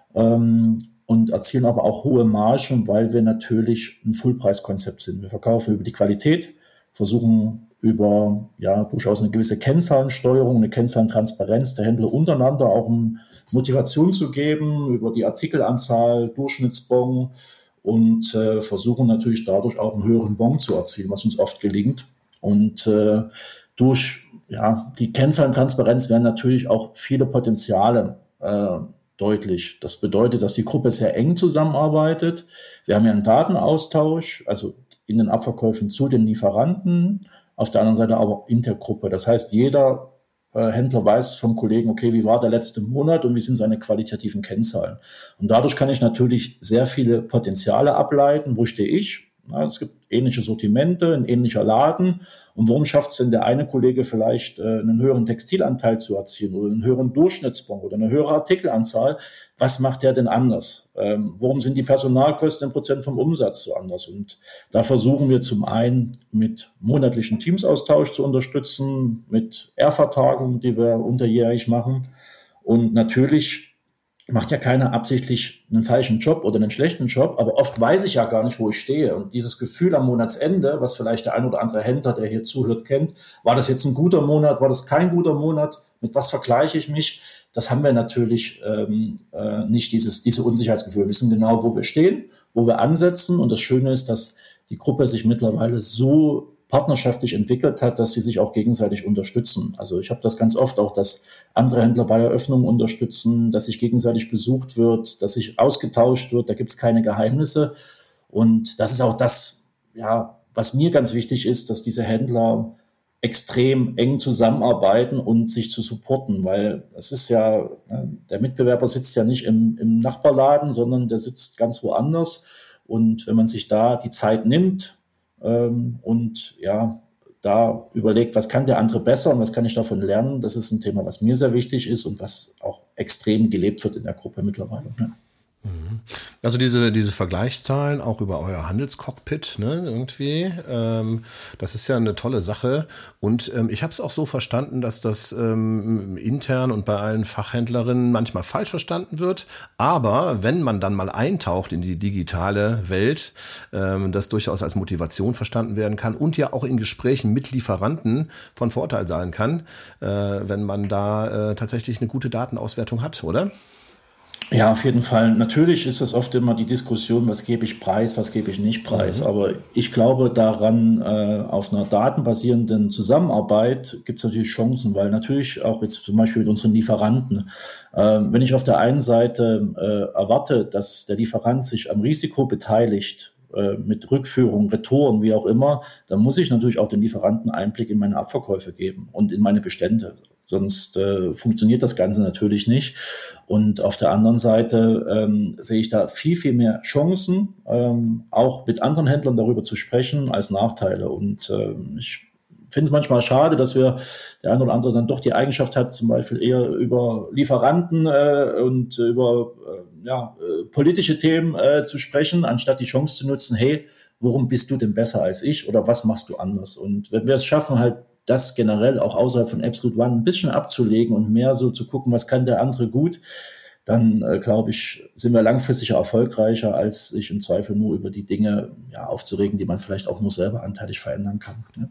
und erzielen aber auch hohe Margen, weil wir natürlich ein Fullpreiskonzept sind. Wir verkaufen über die Qualität, versuchen über durchaus eine gewisse Kennzahlensteuerung, eine Kennzahlentransparenz der Händler untereinander auch Motivation zu geben über die Artikelanzahl, Durchschnittsbon und versuchen natürlich dadurch auch einen höheren Bon zu erzielen, was uns oft gelingt. Und durch die Kennzahlentransparenz werden natürlich auch viele Potenziale deutlich. Das bedeutet, dass die Gruppe sehr eng zusammenarbeitet. Wir haben ja einen Datenaustausch, also in den Abverkäufen zu den Lieferanten, auf der anderen Seite aber Intergruppe. Das heißt, jeder Händler weiß vom Kollegen, okay, wie war der letzte Monat und wie sind seine qualitativen Kennzahlen. Und dadurch kann ich natürlich sehr viele Potenziale ableiten. Wo stehe ich? Es gibt ähnliche Sortimente, ein ähnlicher Laden. Und warum schafft es denn der eine Kollege vielleicht, einen höheren Textilanteil zu erzielen oder einen höheren Durchschnittsbon oder eine höhere Artikelanzahl? Was macht der denn anders? Warum sind die Personalkosten in Prozent vom Umsatz so anders? Und da versuchen wir zum einen mit monatlichen Teamsaustausch zu unterstützen, mit R-Vertagungen, die wir unterjährig machen. Und natürlich macht ja keiner absichtlich einen falschen Job oder einen schlechten Job, aber oft weiß ich ja gar nicht, wo ich stehe. Und dieses Gefühl am Monatsende, was vielleicht der ein oder andere Händler, der hier zuhört, kennt, war das jetzt ein guter Monat, war das kein guter Monat, mit was vergleiche ich mich? Das haben wir natürlich nicht, diese Unsicherheitsgefühl. Wir wissen genau, wo wir stehen, wo wir ansetzen. Und das Schöne ist, dass die Gruppe sich mittlerweile so partnerschaftlich entwickelt hat, dass sie sich auch gegenseitig unterstützen. Also ich habe das ganz oft auch, dass andere Händler bei Eröffnungen unterstützen, dass sich gegenseitig besucht wird, dass sich ausgetauscht wird, da gibt es keine Geheimnisse. Und das ist auch das, ja, was mir ganz wichtig ist, dass diese Händler extrem eng zusammenarbeiten und sich zu supporten, weil es ist ja, der Mitbewerber sitzt ja nicht im Nachbarladen, sondern der sitzt ganz woanders. Und wenn man sich da die Zeit nimmt und ja, da überlegt, was kann der andere besser und was kann ich davon lernen, das ist ein Thema, was mir sehr wichtig ist und was auch extrem gelebt wird in der Gruppe mittlerweile. Ja. Also diese Vergleichszahlen auch über euer Handelscockpit, ne, irgendwie, das ist ja eine tolle Sache. Und ich habe es auch so verstanden, dass das intern und bei allen Fachhändlerinnen manchmal falsch verstanden wird. Aber wenn man dann mal eintaucht in die digitale Welt, das durchaus als Motivation verstanden werden kann und ja auch in Gesprächen mit Lieferanten von Vorteil sein kann, wenn man da tatsächlich eine gute Datenauswertung hat, oder? Ja, auf jeden Fall. Natürlich ist es oft immer die Diskussion, was gebe ich preis, was gebe ich nicht preis. Aber ich glaube daran, auf einer datenbasierenden Zusammenarbeit gibt es natürlich Chancen, weil natürlich auch jetzt zum Beispiel mit unseren Lieferanten, wenn ich auf der einen Seite erwarte, dass der Lieferant sich am Risiko beteiligt, mit Rückführung, Retouren, wie auch immer, dann muss ich natürlich auch den Lieferanten Einblick in meine Abverkäufe geben und in meine Bestände. Sonst funktioniert das Ganze natürlich nicht. Und auf der anderen Seite sehe ich da viel, viel mehr Chancen, auch mit anderen Händlern darüber zu sprechen, als Nachteile. Und ich finde es manchmal schade, dass der eine oder andere dann doch die Eigenschaft hat, zum Beispiel eher über Lieferanten und über politische Themen zu sprechen, anstatt die Chance zu nutzen, hey, worum bist du denn besser als ich oder was machst du anders? Und wenn wir es schaffen, halt das generell auch außerhalb von Absolute One ein bisschen abzulegen und mehr so zu gucken, was kann der andere gut, dann glaube ich, sind wir langfristig erfolgreicher, als sich im Zweifel nur über die Dinge aufzuregen, die man vielleicht auch nur selber anteilig verändern kann. Ja.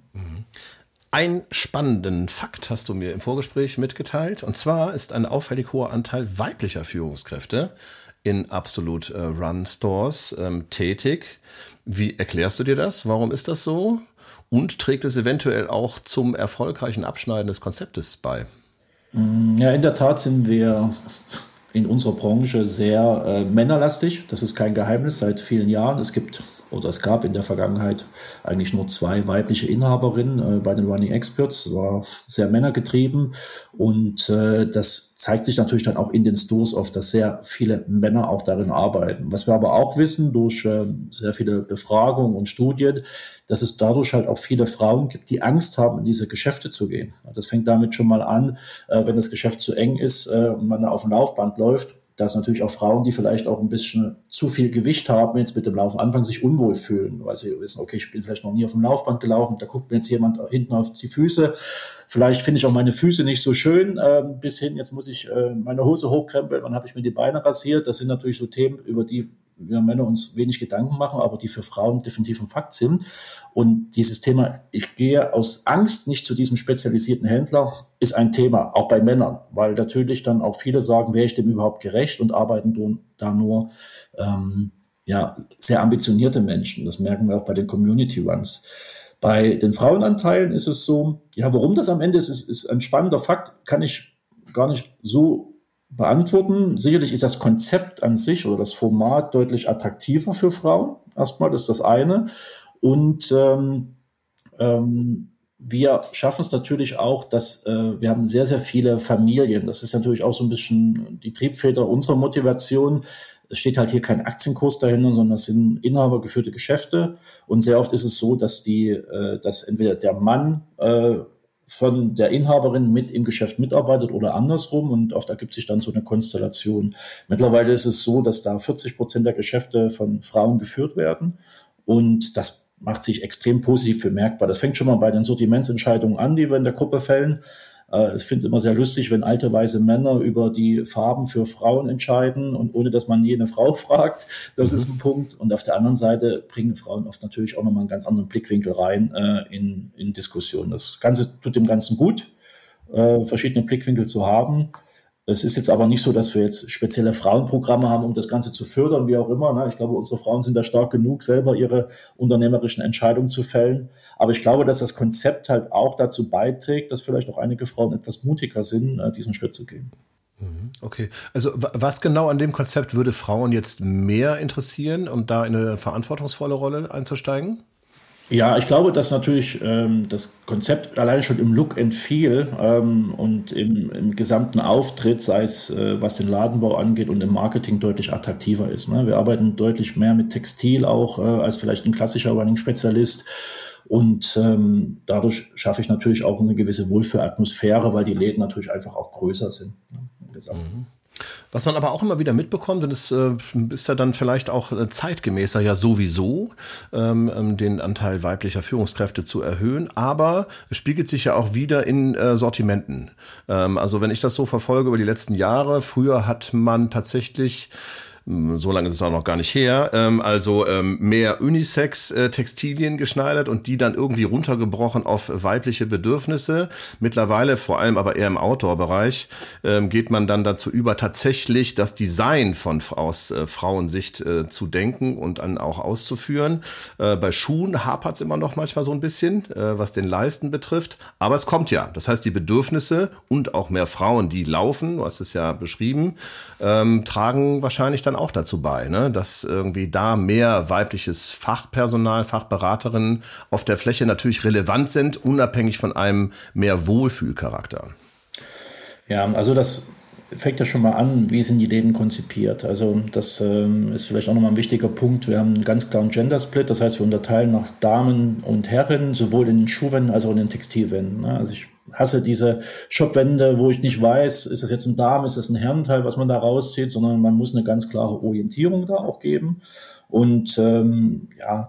Einen spannenden Fakt hast du mir im Vorgespräch mitgeteilt, und zwar ist ein auffällig hoher Anteil weiblicher Führungskräfte in Absolute Run Stores tätig. Wie erklärst du dir das? Warum ist das so? Und trägt es eventuell auch zum erfolgreichen Abschneiden des Konzeptes bei? Ja, in der Tat sind wir in unserer Branche sehr männerlastig. Das ist kein Geheimnis seit vielen Jahren. Es gab in der Vergangenheit eigentlich nur 2 weibliche Inhaberinnen bei den Running Experts. Das war sehr männergetrieben und das zeigt sich natürlich dann auch in den Stores oft, dass sehr viele Männer auch darin arbeiten. Was wir aber auch wissen durch sehr viele Befragungen und Studien, dass es dadurch halt auch viele Frauen gibt, die Angst haben, in diese Geschäfte zu gehen. Das fängt damit schon mal an, wenn das Geschäft zu eng ist und man da auf dem Laufband läuft. Da ist natürlich auch Frauen, die vielleicht auch ein bisschen zu viel Gewicht haben, jetzt mit dem Laufen anfangen, sich unwohl fühlen, weil sie wissen, okay, ich bin vielleicht noch nie auf dem Laufband gelaufen, da guckt mir jetzt jemand hinten auf die Füße. Vielleicht finde ich auch meine Füße nicht so schön, bis hin, jetzt muss ich meine Hose hochkrempeln, wann habe ich mir die Beine rasiert. Das sind natürlich so Themen, über die wir Männer uns wenig Gedanken machen, aber die für Frauen definitiv ein Fakt sind. Und dieses Thema, ich gehe aus Angst nicht zu diesem spezialisierten Händler, ist ein Thema, auch bei Männern, weil natürlich dann auch viele sagen, wäre ich dem überhaupt gerecht, und arbeiten da nur sehr ambitionierte Menschen. Das merken wir auch bei den Community Runs. Bei den Frauenanteilen ist es so, warum das am Ende ist ein spannender Fakt, kann ich gar nicht so beantworten. Sicherlich ist das Konzept an sich oder das Format deutlich attraktiver für Frauen. Erstmal, das ist das eine. Und wir schaffen es natürlich auch, dass wir haben sehr, sehr viele Familien. Das ist natürlich auch so ein bisschen die Triebfeder unserer Motivation. Es steht halt hier kein Aktienkurs dahinter, sondern es sind inhabergeführte Geschäfte. Und sehr oft ist es so, dass entweder der Mann von der Inhaberin mit im Geschäft mitarbeitet oder andersrum, und oft ergibt sich dann so eine Konstellation. Mittlerweile ist es so, dass da 40% der Geschäfte von Frauen geführt werden, und das macht sich extrem positiv bemerkbar. Das fängt schon mal bei den Sortimentsentscheidungen an, die wir in der Gruppe fällen. Ich finde es immer sehr lustig, wenn alte weiße Männer über die Farben für Frauen entscheiden und ohne, dass man jede Frau fragt. Das ist ein Punkt. Und auf der anderen Seite bringen Frauen oft natürlich auch nochmal einen ganz anderen Blickwinkel rein in Diskussionen. Das Ganze tut dem Ganzen gut, verschiedene Blickwinkel zu haben. Es ist jetzt aber nicht so, dass wir jetzt spezielle Frauenprogramme haben, um das Ganze zu fördern, wie auch immer. Ne? Ich glaube, unsere Frauen sind da stark genug, selber ihre unternehmerischen Entscheidungen zu fällen. Aber ich glaube, dass das Konzept halt auch dazu beiträgt, dass vielleicht auch einige Frauen etwas mutiger sind, diesen Schritt zu gehen. Okay, also was genau an dem Konzept würde Frauen jetzt mehr interessieren, um da in eine verantwortungsvolle Rolle einzusteigen? Ja, ich glaube, dass natürlich das Konzept allein schon im Look and Feel und im gesamten Auftritt, sei es was den Ladenbau angeht und im Marketing deutlich attraktiver ist. Ne? Wir arbeiten deutlich mehr mit Textil auch als vielleicht ein klassischer Running-Spezialist. Und dadurch schaffe ich natürlich auch eine gewisse Wohlfühlatmosphäre, weil die Läden natürlich einfach auch größer sind. Ne? Was man aber auch immer wieder mitbekommt, und es ist ja dann vielleicht auch zeitgemäßer ja sowieso, den Anteil weiblicher Führungskräfte zu erhöhen, aber es spiegelt sich ja auch wieder in Sortimenten. Also wenn ich das so verfolge über die letzten Jahre, früher hat man tatsächlich, so lange ist es auch noch gar nicht her, mehr Unisex-Textilien geschneidert und die dann irgendwie runtergebrochen auf weibliche Bedürfnisse. Mittlerweile, vor allem aber eher im Outdoor-Bereich, geht man dann dazu über, tatsächlich das Design aus Frauensicht zu denken und dann auch auszuführen. Bei Schuhen hapert es immer noch manchmal so ein bisschen, was den Leisten betrifft. Aber es kommt ja. Das heißt, die Bedürfnisse und auch mehr Frauen, die laufen, du hast es ja beschrieben, tragen wahrscheinlich dann auch dazu bei, ne? Dass irgendwie da mehr weibliches Fachpersonal, Fachberaterinnen auf der Fläche natürlich relevant sind, unabhängig von einem mehr Wohlfühlcharakter. Ja, also das fängt ja schon mal an, wie sind die Läden konzipiert. Also das ist vielleicht auch nochmal ein wichtiger Punkt. Wir haben einen ganz klaren Gender-Split, das heißt, wir unterteilen nach Damen und Herren, sowohl in den Schuhwänden als auch in den Textilwänden. Ne? Also ich hasse diese Shopwände, wo ich nicht weiß, ist das jetzt ein Damen-, ist das ein Herrenteil, was man da rauszieht, sondern man muss eine ganz klare Orientierung da auch geben. Und und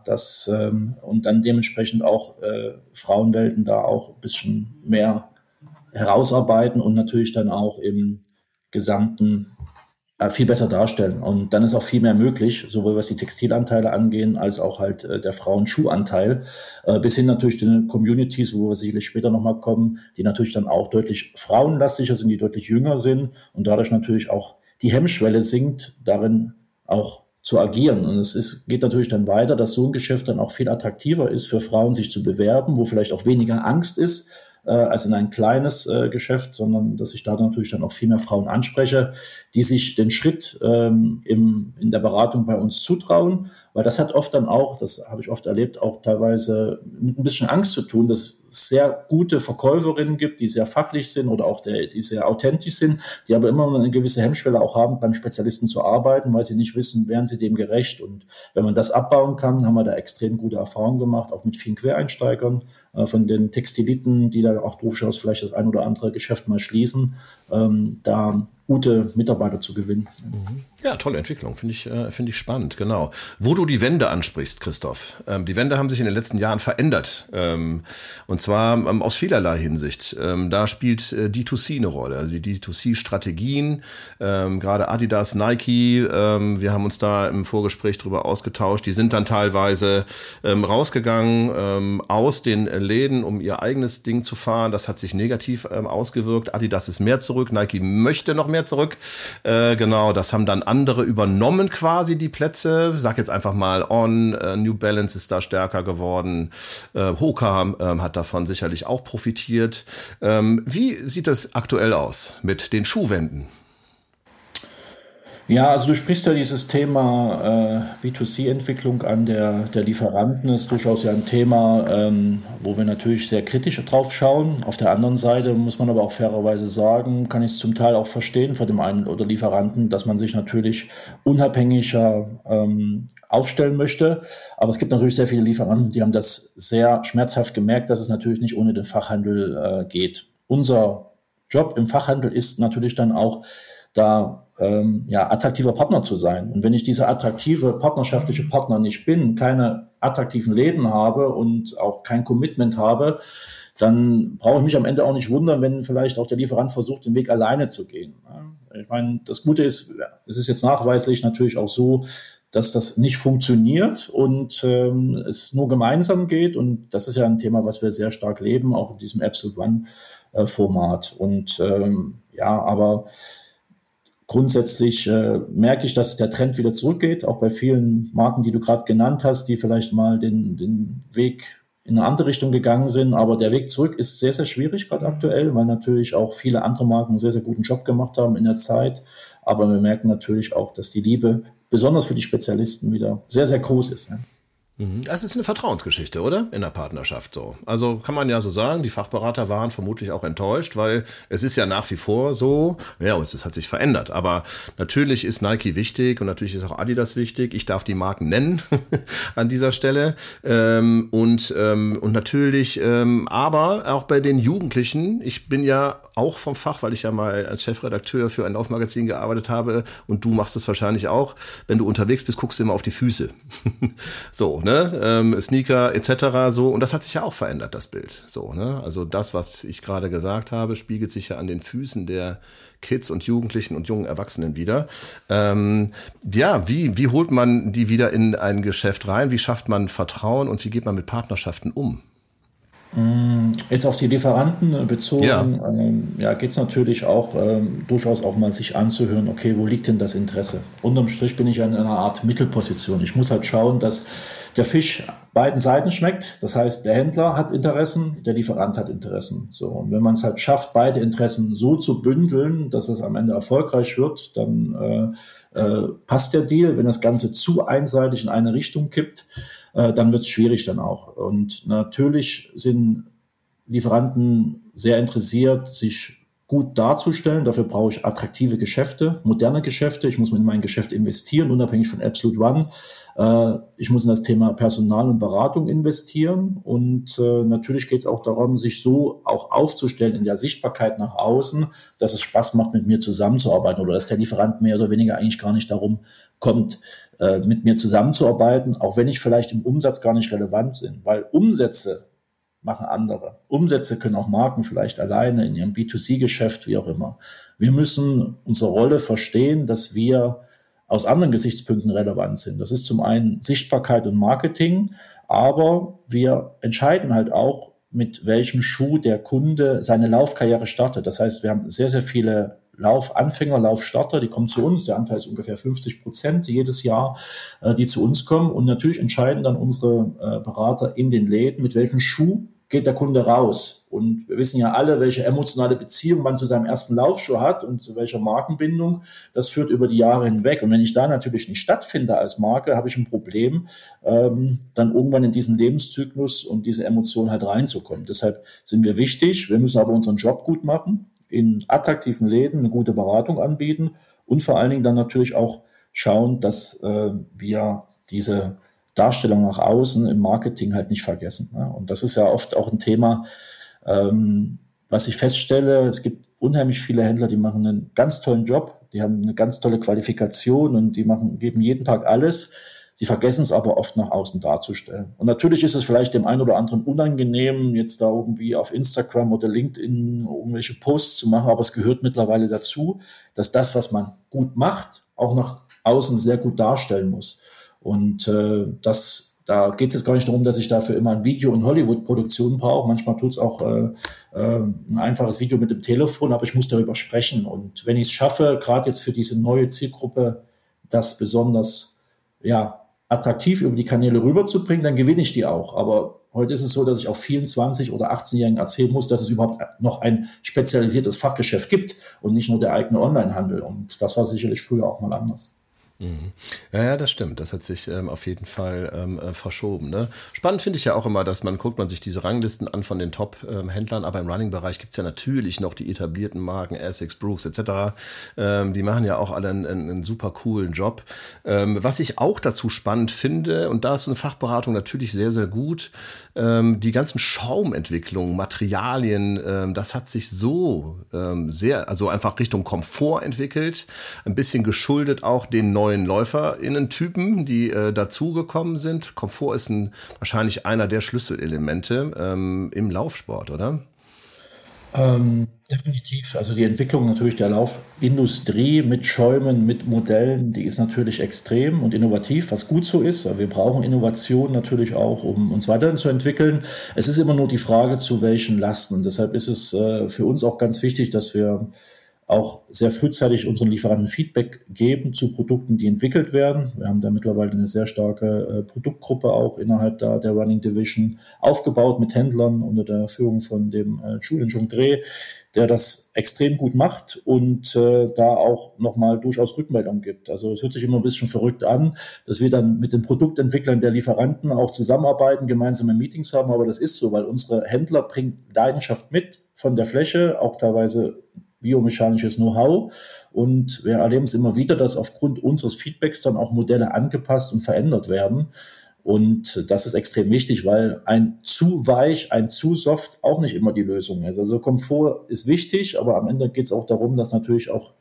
dann dementsprechend auch Frauenwelten da auch ein bisschen mehr herausarbeiten und natürlich dann auch im Gesamten viel besser darstellen. Und dann ist auch viel mehr möglich, sowohl was die Textilanteile angehen, als auch halt der Frauenschuhanteil, bis hin natürlich den Communities, wo wir sicherlich später nochmal kommen, die natürlich dann auch deutlich frauenlastiger sind, die deutlich jünger sind und dadurch natürlich auch die Hemmschwelle sinkt, darin auch zu agieren. Und geht natürlich dann weiter, dass so ein Geschäft dann auch viel attraktiver ist für Frauen, sich zu bewerben, wo vielleicht auch weniger Angst ist, als in ein kleines Geschäft, sondern dass ich da natürlich dann auch viel mehr Frauen anspreche, die sich den Schritt in der Beratung bei uns zutrauen, weil das hat oft dann auch, das habe ich oft erlebt, auch teilweise mit ein bisschen Angst zu tun, dass es sehr gute Verkäuferinnen gibt, die sehr fachlich sind oder auch die sehr authentisch sind, die aber immer eine gewisse Hemmschwelle auch haben, beim Spezialisten zu arbeiten, weil sie nicht wissen, werden sie dem gerecht. Und wenn man das abbauen kann, haben wir da extrem gute Erfahrungen gemacht, auch mit vielen Quereinsteigern, von den Textiliten, die da auch durchaus vielleicht das ein oder andere Geschäft mal schließen, da gute Mitarbeiter zu gewinnen. Ja, tolle Entwicklung, finde ich spannend, genau. Wo du die Wende ansprichst, Christoph, die Wende haben sich in den letzten Jahren verändert, und zwar aus vielerlei Hinsicht. Da spielt D2C eine Rolle, also die D2C-Strategien, gerade Adidas, Nike, wir haben uns da im Vorgespräch drüber ausgetauscht, die sind dann teilweise rausgegangen aus den Läden, um ihr eigenes Ding zu fahren. Das hat sich negativ ausgewirkt. Adidas ist mehr zurück, Nike möchte noch mehr zurück. Genau, das haben dann andere übernommen quasi die Plätze. Ich sag jetzt einfach mal On, New Balance ist da stärker geworden. Hoka hat davon sicherlich auch profitiert. Wie sieht das aktuell aus mit den Schuhwänden? Ja, also du sprichst ja dieses Thema B2C-Entwicklung an der Lieferanten, ist durchaus ja ein Thema, wo wir natürlich sehr kritisch drauf schauen. Auf der anderen Seite muss man aber auch fairerweise sagen, kann ich es zum Teil auch verstehen von dem einen oder Lieferanten, dass man sich natürlich unabhängiger aufstellen möchte. Aber es gibt natürlich sehr viele Lieferanten, die haben das sehr schmerzhaft gemerkt, dass es natürlich nicht ohne den Fachhandel geht. Unser Job im Fachhandel ist natürlich dann auch, da attraktiver Partner zu sein. Und wenn ich dieser attraktive partnerschaftliche Partner nicht bin, keine attraktiven Läden habe und auch kein Commitment habe, dann brauche ich mich am Ende auch nicht wundern, wenn vielleicht auch der Lieferant versucht, den Weg alleine zu gehen. Ich meine, das Gute ist, es ist jetzt nachweislich natürlich auch so, dass das nicht funktioniert und es nur gemeinsam geht. Und das ist ja ein Thema, was wir sehr stark leben, auch in diesem Absolute One Format. Und aber grundsätzlich merke ich, dass der Trend wieder zurückgeht, auch bei vielen Marken, die du gerade genannt hast, die vielleicht mal den Weg in eine andere Richtung gegangen sind. Aber der Weg zurück ist sehr, sehr schwierig gerade aktuell, weil natürlich auch viele andere Marken einen sehr, sehr guten Job gemacht haben in der Zeit. Aber wir merken natürlich auch, dass die Liebe besonders für die Spezialisten wieder sehr, sehr groß ist. Ja. Das ist eine Vertrauensgeschichte, oder? In der Partnerschaft so. Also kann man ja so sagen, die Fachberater waren vermutlich auch enttäuscht, weil es ist ja nach wie vor so, ja, es hat sich verändert. Aber natürlich ist Nike wichtig und natürlich ist auch Adidas wichtig. Ich darf die Marken nennen an dieser Stelle. Und natürlich, aber auch bei den Jugendlichen, ich bin ja auch vom Fach, weil ich ja mal als Chefredakteur für ein Laufmagazin gearbeitet habe und du machst es wahrscheinlich auch. Wenn du unterwegs bist, guckst du immer auf die Füße. So, ne, Sneaker etc. so, und das hat sich ja auch verändert, das Bild. So, ne? Also das, was ich gerade gesagt habe, spiegelt sich ja an den Füßen der Kids und Jugendlichen und jungen Erwachsenen wieder. Wie holt man die wieder in ein Geschäft rein? Wie schafft man Vertrauen und wie geht man mit Partnerschaften um? Jetzt auf die Lieferanten bezogen, geht es natürlich auch durchaus auch mal sich anzuhören, okay, wo liegt denn das Interesse? Unterm Strich bin ich in einer Art Mittelposition. Ich muss halt schauen, dass der Fisch beiden Seiten schmeckt. Das heißt, der Händler hat Interessen, der Lieferant hat Interessen. So, und wenn man es halt schafft, beide Interessen so zu bündeln, dass es am Ende erfolgreich wird, dann passt der Deal. Wenn das Ganze zu einseitig in eine Richtung kippt, dann wird es schwierig dann auch. Und natürlich sind Lieferanten sehr interessiert, sich gut darzustellen. Dafür brauche ich attraktive Geschäfte, moderne Geschäfte. Ich muss in mein Geschäft investieren, unabhängig von Absolute One. Ich muss in das Thema Personal und Beratung investieren. Und natürlich geht es auch darum, sich so auch aufzustellen in der Sichtbarkeit nach außen, dass es Spaß macht, mit mir zusammenzuarbeiten oder dass der Lieferant mehr oder weniger eigentlich gar nicht darum kommt, mit mir zusammenzuarbeiten, auch wenn ich vielleicht im Umsatz gar nicht relevant bin, weil Umsätze machen andere. Umsätze können auch Marken vielleicht alleine in ihrem B2C-Geschäft, wie auch immer. Wir müssen unsere Rolle verstehen, dass wir aus anderen Gesichtspunkten relevant sind. Das ist zum einen Sichtbarkeit und Marketing, aber wir entscheiden halt auch, mit welchem Schuh der Kunde seine Laufkarriere startet. Das heißt, wir haben sehr, sehr viele Laufanfänger, Laufstarter, die kommen zu uns. Der Anteil ist ungefähr 50% jedes Jahr, die zu uns kommen. Und natürlich entscheiden dann unsere Berater in den Läden, mit welchem Schuh geht der Kunde raus. Und wir wissen ja alle, welche emotionale Beziehung man zu seinem ersten Laufschuh hat und zu welcher Markenbindung. Das führt über die Jahre hinweg. Und wenn ich da natürlich nicht stattfinde als Marke, habe ich ein Problem, dann irgendwann in diesen Lebenszyklus und diese Emotion halt reinzukommen. Deshalb sind wir wichtig. Wir müssen aber unseren Job gut machen, in attraktiven Läden eine gute Beratung anbieten und vor allen Dingen dann natürlich auch schauen, dass wir diese Darstellung nach außen im Marketing halt nicht vergessen. Ne? Und das ist ja oft auch ein Thema, was ich feststelle. Es gibt unheimlich viele Händler, die machen einen ganz tollen Job, die haben eine ganz tolle Qualifikation und die geben jeden Tag alles. Sie vergessen es aber oft nach außen darzustellen. Und natürlich ist es vielleicht dem einen oder anderen unangenehm, jetzt da irgendwie auf Instagram oder LinkedIn irgendwelche Posts zu machen, aber es gehört mittlerweile dazu, dass das, was man gut macht, auch nach außen sehr gut darstellen muss. Und da geht es jetzt gar nicht darum, dass ich dafür immer ein Video in Hollywood-Produktionen brauche. Manchmal tut es auch ein einfaches Video mit dem Telefon, aber ich muss darüber sprechen. Und wenn ich es schaffe, gerade jetzt für diese neue Zielgruppe, das besonders attraktiv über die Kanäle rüberzubringen, dann gewinne ich die auch. Aber heute ist es so, dass ich auch 24- oder 18-Jährigen erzählen muss, dass es überhaupt noch ein spezialisiertes Fachgeschäft gibt und nicht nur der eigene Onlinehandel. Und das war sicherlich früher auch mal anders. Ja, das stimmt. Das hat sich auf jeden Fall verschoben. Ne? Spannend finde ich ja auch immer, dass guckt man sich diese Ranglisten an von den Top-Händlern, aber im Running-Bereich gibt es ja natürlich noch die etablierten Marken, Asics, Brooks etc. Die machen ja auch alle einen super coolen Job. Was ich auch dazu spannend finde, und da ist so eine Fachberatung natürlich sehr, sehr gut, die ganzen Schaumentwicklungen, Materialien, das hat sich so sehr, also einfach Richtung Komfort entwickelt, ein bisschen geschuldet auch den neuen LäuferInnen-Typen, die dazugekommen sind. Komfort ist wahrscheinlich einer der Schlüsselelemente im Laufsport, oder? Definitiv. Also die Entwicklung natürlich der Laufindustrie mit Schäumen, mit Modellen, die ist natürlich extrem und innovativ, was gut so ist. Wir brauchen Innovation natürlich auch, um uns weiterhin zu entwickeln. Es ist immer nur die Frage, zu welchen Lasten. Und deshalb ist es für uns auch ganz wichtig, dass wir auch sehr frühzeitig unseren Lieferanten Feedback geben zu Produkten, die entwickelt werden. Wir haben da mittlerweile eine sehr starke Produktgruppe auch innerhalb der Running Division aufgebaut mit Händlern unter der Führung von dem Julien Jongdre, der das extrem gut macht und da auch nochmal durchaus Rückmeldungen gibt. Also es hört sich immer ein bisschen verrückt an, dass wir dann mit den Produktentwicklern der Lieferanten auch zusammenarbeiten, gemeinsame Meetings haben, aber das ist so, weil unsere Händler bringen Leidenschaft mit von der Fläche, auch teilweise biomechanisches Know-how, und wir erleben es immer wieder, dass aufgrund unseres Feedbacks dann auch Modelle angepasst und verändert werden. Und das ist extrem wichtig, weil ein zu weich, ein zu soft auch nicht immer die Lösung ist. Also Komfort ist wichtig, aber am Ende geht es auch darum, dass natürlich auch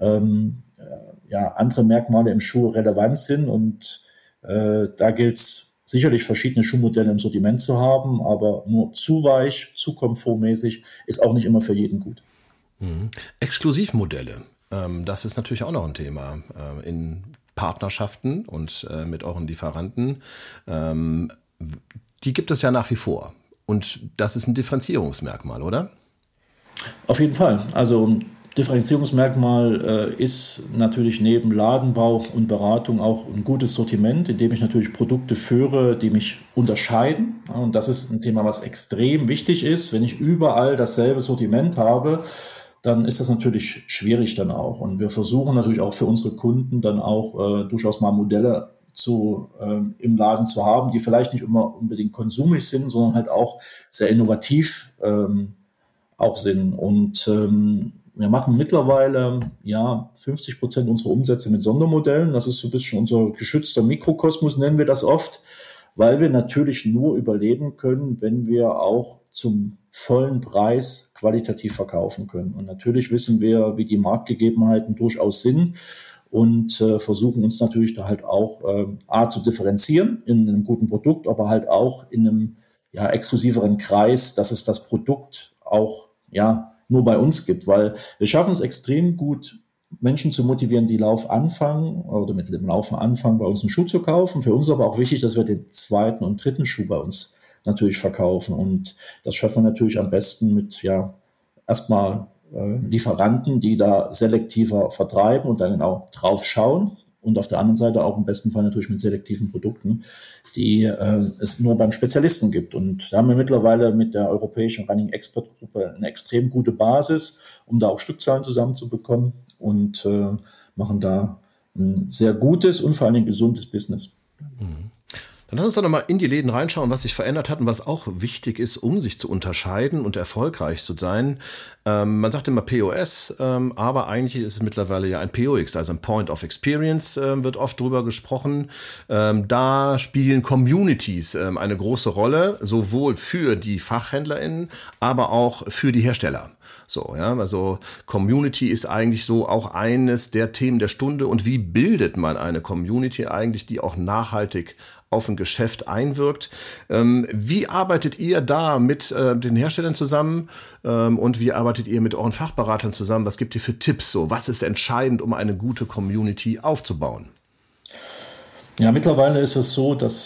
andere Merkmale im Schuh relevant sind. Und da gilt es sicherlich, verschiedene Schuhmodelle im Sortiment zu haben, aber nur zu weich, zu komfortmäßig ist auch nicht immer für jeden gut. Exklusivmodelle, das ist natürlich auch noch ein Thema in Partnerschaften und mit euren Lieferanten. Die gibt es ja nach wie vor. Und das ist ein Differenzierungsmerkmal, oder? Auf jeden Fall. Also Differenzierungsmerkmal ist natürlich neben Ladenbau und Beratung auch ein gutes Sortiment, in dem ich natürlich Produkte führe, die mich unterscheiden. Und das ist ein Thema, was extrem wichtig ist. Wenn ich überall dasselbe Sortiment habe, dann ist das natürlich schwierig dann auch. Und wir versuchen natürlich auch für unsere Kunden dann auch durchaus mal Modelle im Laden zu haben, die vielleicht nicht immer unbedingt konsumig sind, sondern halt auch sehr innovativ auch sind. Und wir machen mittlerweile 50% unserer Umsätze mit Sondermodellen. Das ist so ein bisschen unser geschützter Mikrokosmos, nennen wir das oft, weil wir natürlich nur überleben können, wenn wir auch zum vollen Preis qualitativ verkaufen können. Und natürlich wissen wir, wie die Marktgegebenheiten durchaus sind und versuchen uns natürlich da halt auch zu differenzieren in einem guten Produkt, aber halt auch in einem exklusiveren Kreis, dass es das Produkt auch nur bei uns gibt, weil wir schaffen es extrem gut, Menschen zu motivieren, die Lauf anfangen oder mit dem Laufen anfangen, bei uns einen Schuh zu kaufen. Für uns aber auch wichtig, dass wir den zweiten und dritten Schuh bei uns natürlich verkaufen. Und das schaffen wir natürlich am besten mit erstmal Lieferanten, die da selektiver vertreiben und dann genau drauf schauen. Und auf der anderen Seite auch im besten Fall natürlich mit selektiven Produkten, die es nur beim Spezialisten gibt. Und da haben wir mittlerweile mit der europäischen Running Expert Gruppe eine extrem gute Basis, um da auch Stückzahlen zusammenzubekommen und machen da ein sehr gutes und vor allem gesundes Business. Dann lass uns doch nochmal in die Läden reinschauen, was sich verändert hat und was auch wichtig ist, um sich zu unterscheiden und erfolgreich zu sein. Man sagt immer POS, aber eigentlich ist es mittlerweile ja ein POX, also ein Point of Experience, wird oft drüber gesprochen. Da spielen Communities eine große Rolle, sowohl für die FachhändlerInnen, aber auch für die Hersteller. So, ja, also Community ist eigentlich so auch eines der Themen der Stunde. Und wie bildet man eine Community eigentlich, die auch nachhaltig auf ein Geschäft einwirkt? Wie arbeitet ihr da mit den Herstellern zusammen und wie arbeitet ihr mit euren Fachberatern zusammen? Was gibt ihr für Tipps? So, was ist entscheidend, um eine gute Community aufzubauen? Ja, mittlerweile ist es so, dass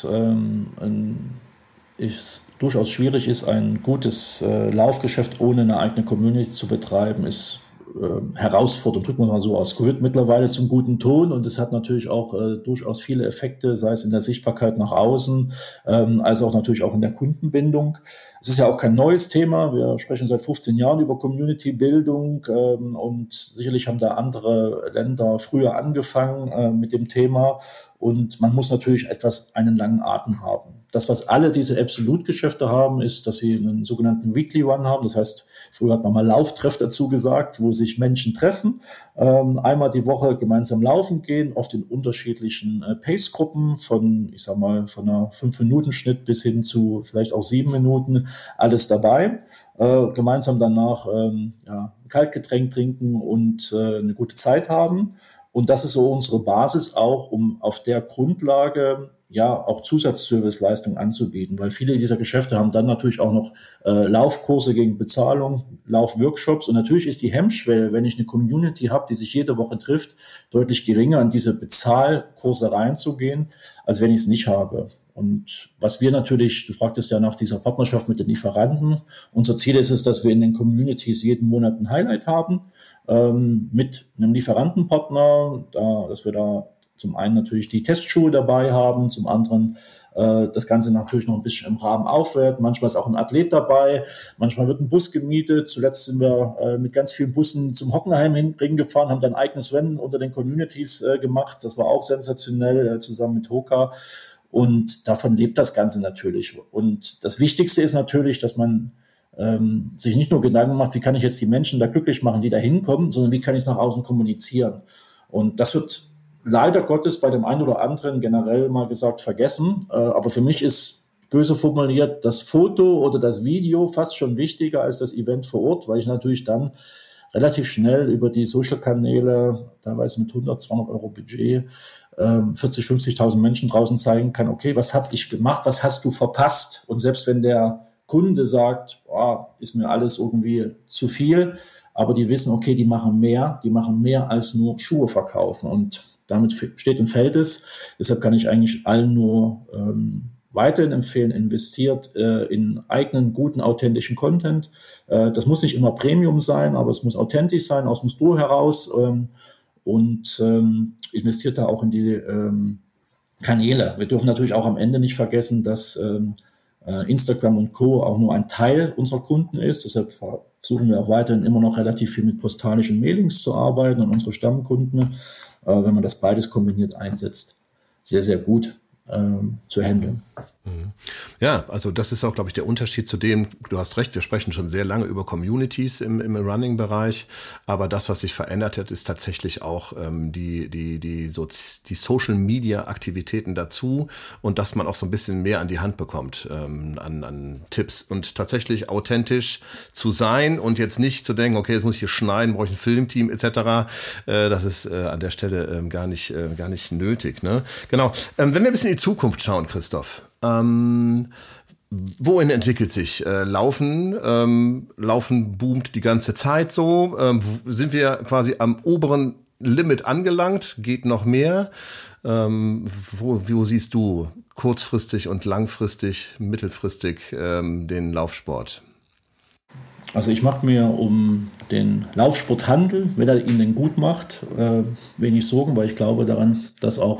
es durchaus schwierig ist, ein gutes Laufgeschäft ohne eine eigene Community zu betreiben, ist herausfordernd, drücken wir mal so aus. Gehört mittlerweile zum guten Ton und es hat natürlich auch durchaus viele Effekte, sei es in der Sichtbarkeit nach außen, als auch natürlich auch in der Kundenbindung. Es ist ja auch kein neues Thema. Wir sprechen seit 15 Jahren über Community-Bildung und sicherlich haben da andere Länder früher angefangen mit dem Thema und man muss natürlich einen langen Atem haben. Das, was alle diese Absolut-Geschäfte haben, ist, dass sie einen sogenannten Weekly Run haben. Das heißt, früher hat man mal Lauftreff dazu gesagt, wo sich Menschen treffen, einmal die Woche gemeinsam laufen gehen, oft in unterschiedlichen Pace-Gruppen von, ich sag mal, von einer 5-Minuten-Schnitt bis hin zu vielleicht auch 7 Minuten, alles dabei. Gemeinsam danach Kaltgetränk trinken und eine gute Zeit haben. Und das ist so unsere Basis auch, um auf der Grundlage auch Zusatzserviceleistungen anzubieten, weil viele dieser Geschäfte haben dann natürlich auch noch Laufkurse gegen Bezahlung, Laufworkshops und natürlich ist die Hemmschwelle, wenn ich eine Community habe, die sich jede Woche trifft, deutlich geringer, an diese Bezahlkurse reinzugehen, als wenn ich es nicht habe. Und was wir natürlich, du fragtest ja nach dieser Partnerschaft mit den Lieferanten, unser Ziel ist es, dass wir in den Communities jeden Monat ein Highlight haben mit einem Lieferantenpartner, dass wir da zum einen natürlich die Testschuhe dabei haben, zum anderen das Ganze natürlich noch ein bisschen im Rahmen aufwerten. Manchmal ist auch ein Athlet dabei, manchmal wird ein Bus gemietet. Zuletzt sind wir mit ganz vielen Bussen zum Hockenheimring gefahren, haben dann ein eigenes Rennen unter den Communities gemacht. Das war auch sensationell, zusammen mit Hoka. Und davon lebt das Ganze natürlich. Und das Wichtigste ist natürlich, dass man sich nicht nur Gedanken macht, wie kann ich jetzt die Menschen da glücklich machen, die da hinkommen, sondern wie kann ich es nach außen kommunizieren. Und das wird leider Gottes bei dem einen oder anderen generell mal gesagt vergessen. Aber für mich ist, böse formuliert, das Foto oder das Video fast schon wichtiger als das Event vor Ort, weil ich natürlich dann relativ schnell über die Social-Kanäle, teilweise mit 100, 200 Euro Budget, 40, 50.000 Menschen draußen zeigen kann, okay, was hab ich gemacht, was hast du verpasst? Und selbst wenn der Kunde sagt, ist mir alles irgendwie zu viel, aber die wissen, okay, die machen mehr als nur Schuhe verkaufen und damit steht und fällt es. Deshalb kann ich eigentlich allen nur weiterhin empfehlen, investiert in eigenen, guten, authentischen Content. Das muss nicht immer Premium sein, aber es muss authentisch sein, aus dem Store heraus und investiert da auch in die Kanäle. Wir dürfen natürlich auch am Ende nicht vergessen, dass Instagram und Co. auch nur ein Teil unserer Kunden ist. Deshalb versuchen wir auch weiterhin immer noch relativ viel mit postalischen Mailings zu arbeiten und unsere Stammkunden, wenn man das beides kombiniert einsetzt, sehr, sehr gut zu handeln. Ja, also das ist auch, glaube ich, der Unterschied zu dem, du hast recht, wir sprechen schon sehr lange über Communities im Running-Bereich, aber das, was sich verändert hat, ist tatsächlich auch die Social-Media-Aktivitäten dazu und dass man auch so ein bisschen mehr an die Hand bekommt an Tipps und tatsächlich authentisch zu sein und jetzt nicht zu denken, okay, jetzt muss ich hier schneiden, brauche ich ein Filmteam etc. Das ist an der Stelle gar nicht nötig. Ne? Genau. Wenn wir ein bisschen in die Zukunft schauen, Christoph, wohin entwickelt sich Laufen boomt die ganze Zeit so, sind wir quasi am oberen Limit angelangt, geht noch mehr, wo siehst du kurzfristig und langfristig, mittelfristig den Laufsport? Also ich mache mir um den Laufsporthandel, wenn er ihn denn gut macht, wenig Sorgen, weil ich glaube daran, dass auch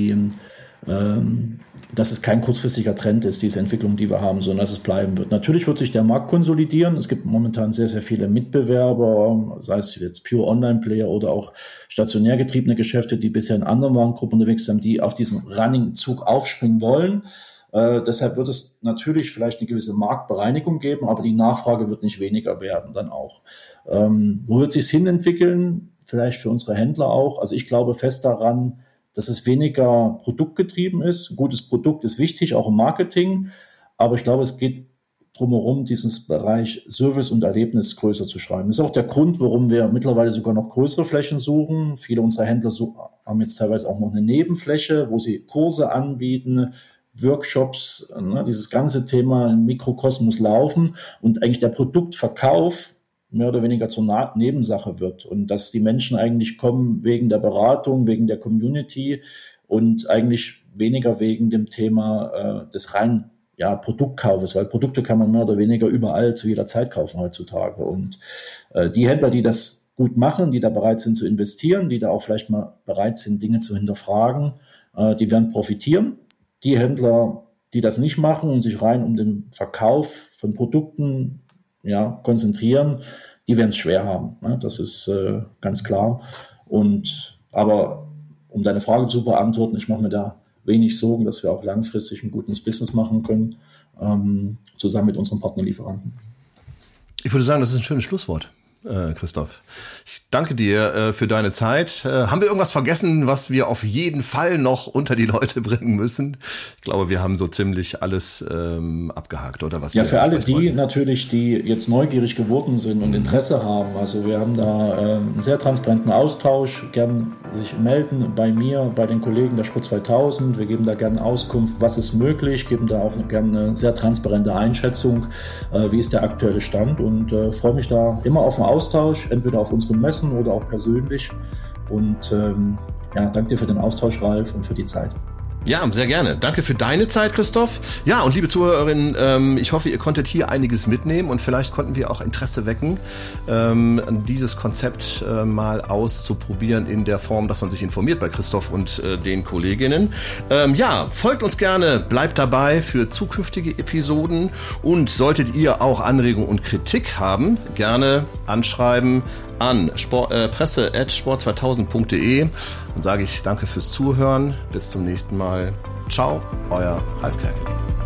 dass es kein kurzfristiger Trend ist, diese Entwicklung, die wir haben, sondern dass es bleiben wird. Natürlich wird sich der Markt konsolidieren. Es gibt momentan sehr, sehr viele Mitbewerber, sei es jetzt Pure Online-Player oder auch stationär getriebene Geschäfte, die bisher in anderen Warengruppen unterwegs sind, die auf diesen Running-Zug aufspringen wollen. Deshalb wird es natürlich vielleicht eine gewisse Marktbereinigung geben, aber die Nachfrage wird nicht weniger werden dann auch. Wo wird es sich hin entwickeln? Vielleicht für unsere Händler auch. Also ich glaube fest daran, dass es weniger produktgetrieben ist. Ein gutes Produkt ist wichtig, auch im Marketing. Aber ich glaube, es geht drumherum, diesen Bereich Service und Erlebnis größer zu schreiben. Das ist auch der Grund, warum wir mittlerweile sogar noch größere Flächen suchen. Viele unserer Händler haben jetzt teilweise auch noch eine Nebenfläche, wo sie Kurse anbieten, Workshops, dieses ganze Thema im Mikrokosmos laufen und eigentlich der Produktverkauf mehr oder weniger zur Nebensache wird und dass die Menschen eigentlich kommen wegen der Beratung, wegen der Community und eigentlich weniger wegen dem Thema des reinen Produktkaufes, weil Produkte kann man mehr oder weniger überall zu jeder Zeit kaufen heutzutage und die Händler, die das gut machen, die da bereit sind zu investieren, die da auch vielleicht mal bereit sind, Dinge zu hinterfragen, die werden profitieren. Die Händler, die das nicht machen und sich rein um den Verkauf von Produkten konzentrieren, die werden es schwer haben. Ne? Das ist ganz klar. Aber um deine Frage zu beantworten, ich mache mir da wenig Sorgen, dass wir auch langfristig ein gutes Business machen können, zusammen mit unseren Partnerlieferanten. Ich würde sagen, das ist ein schönes Schlusswort, Christoph. Ich danke dir für deine Zeit. Haben wir irgendwas vergessen, was wir auf jeden Fall noch unter die Leute bringen müssen? Ich glaube, wir haben so ziemlich alles abgehakt, oder was? Ja, für alle die natürlich, die jetzt neugierig geworden sind und Interesse haben. Also wir haben da einen sehr transparenten Austausch. Gern sich melden bei mir, bei den Kollegen der Sport 2000. Wir geben da gerne Auskunft, was ist möglich, geben da auch gerne eine sehr transparente Einschätzung, wie ist der aktuelle Stand, und freue mich da immer auf einen Austausch, entweder auf unseren Messen oder auch persönlich. Und danke dir für den Austausch, Ralf, und für die Zeit. Ja, sehr gerne. Danke für deine Zeit, Christoph. Ja, und liebe Zuhörerinnen, ich hoffe, ihr konntet hier einiges mitnehmen und vielleicht konnten wir auch Interesse wecken, dieses Konzept mal auszuprobieren in der Form, dass man sich informiert bei Christoph und den Kolleginnen. Folgt uns gerne, bleibt dabei für zukünftige Episoden, und solltet ihr auch Anregungen und Kritik haben, gerne anschreiben an presse@sport2000.de. Dann sage ich danke fürs Zuhören. Bis zum nächsten Mal. Ciao, euer Ralf Kerkeling.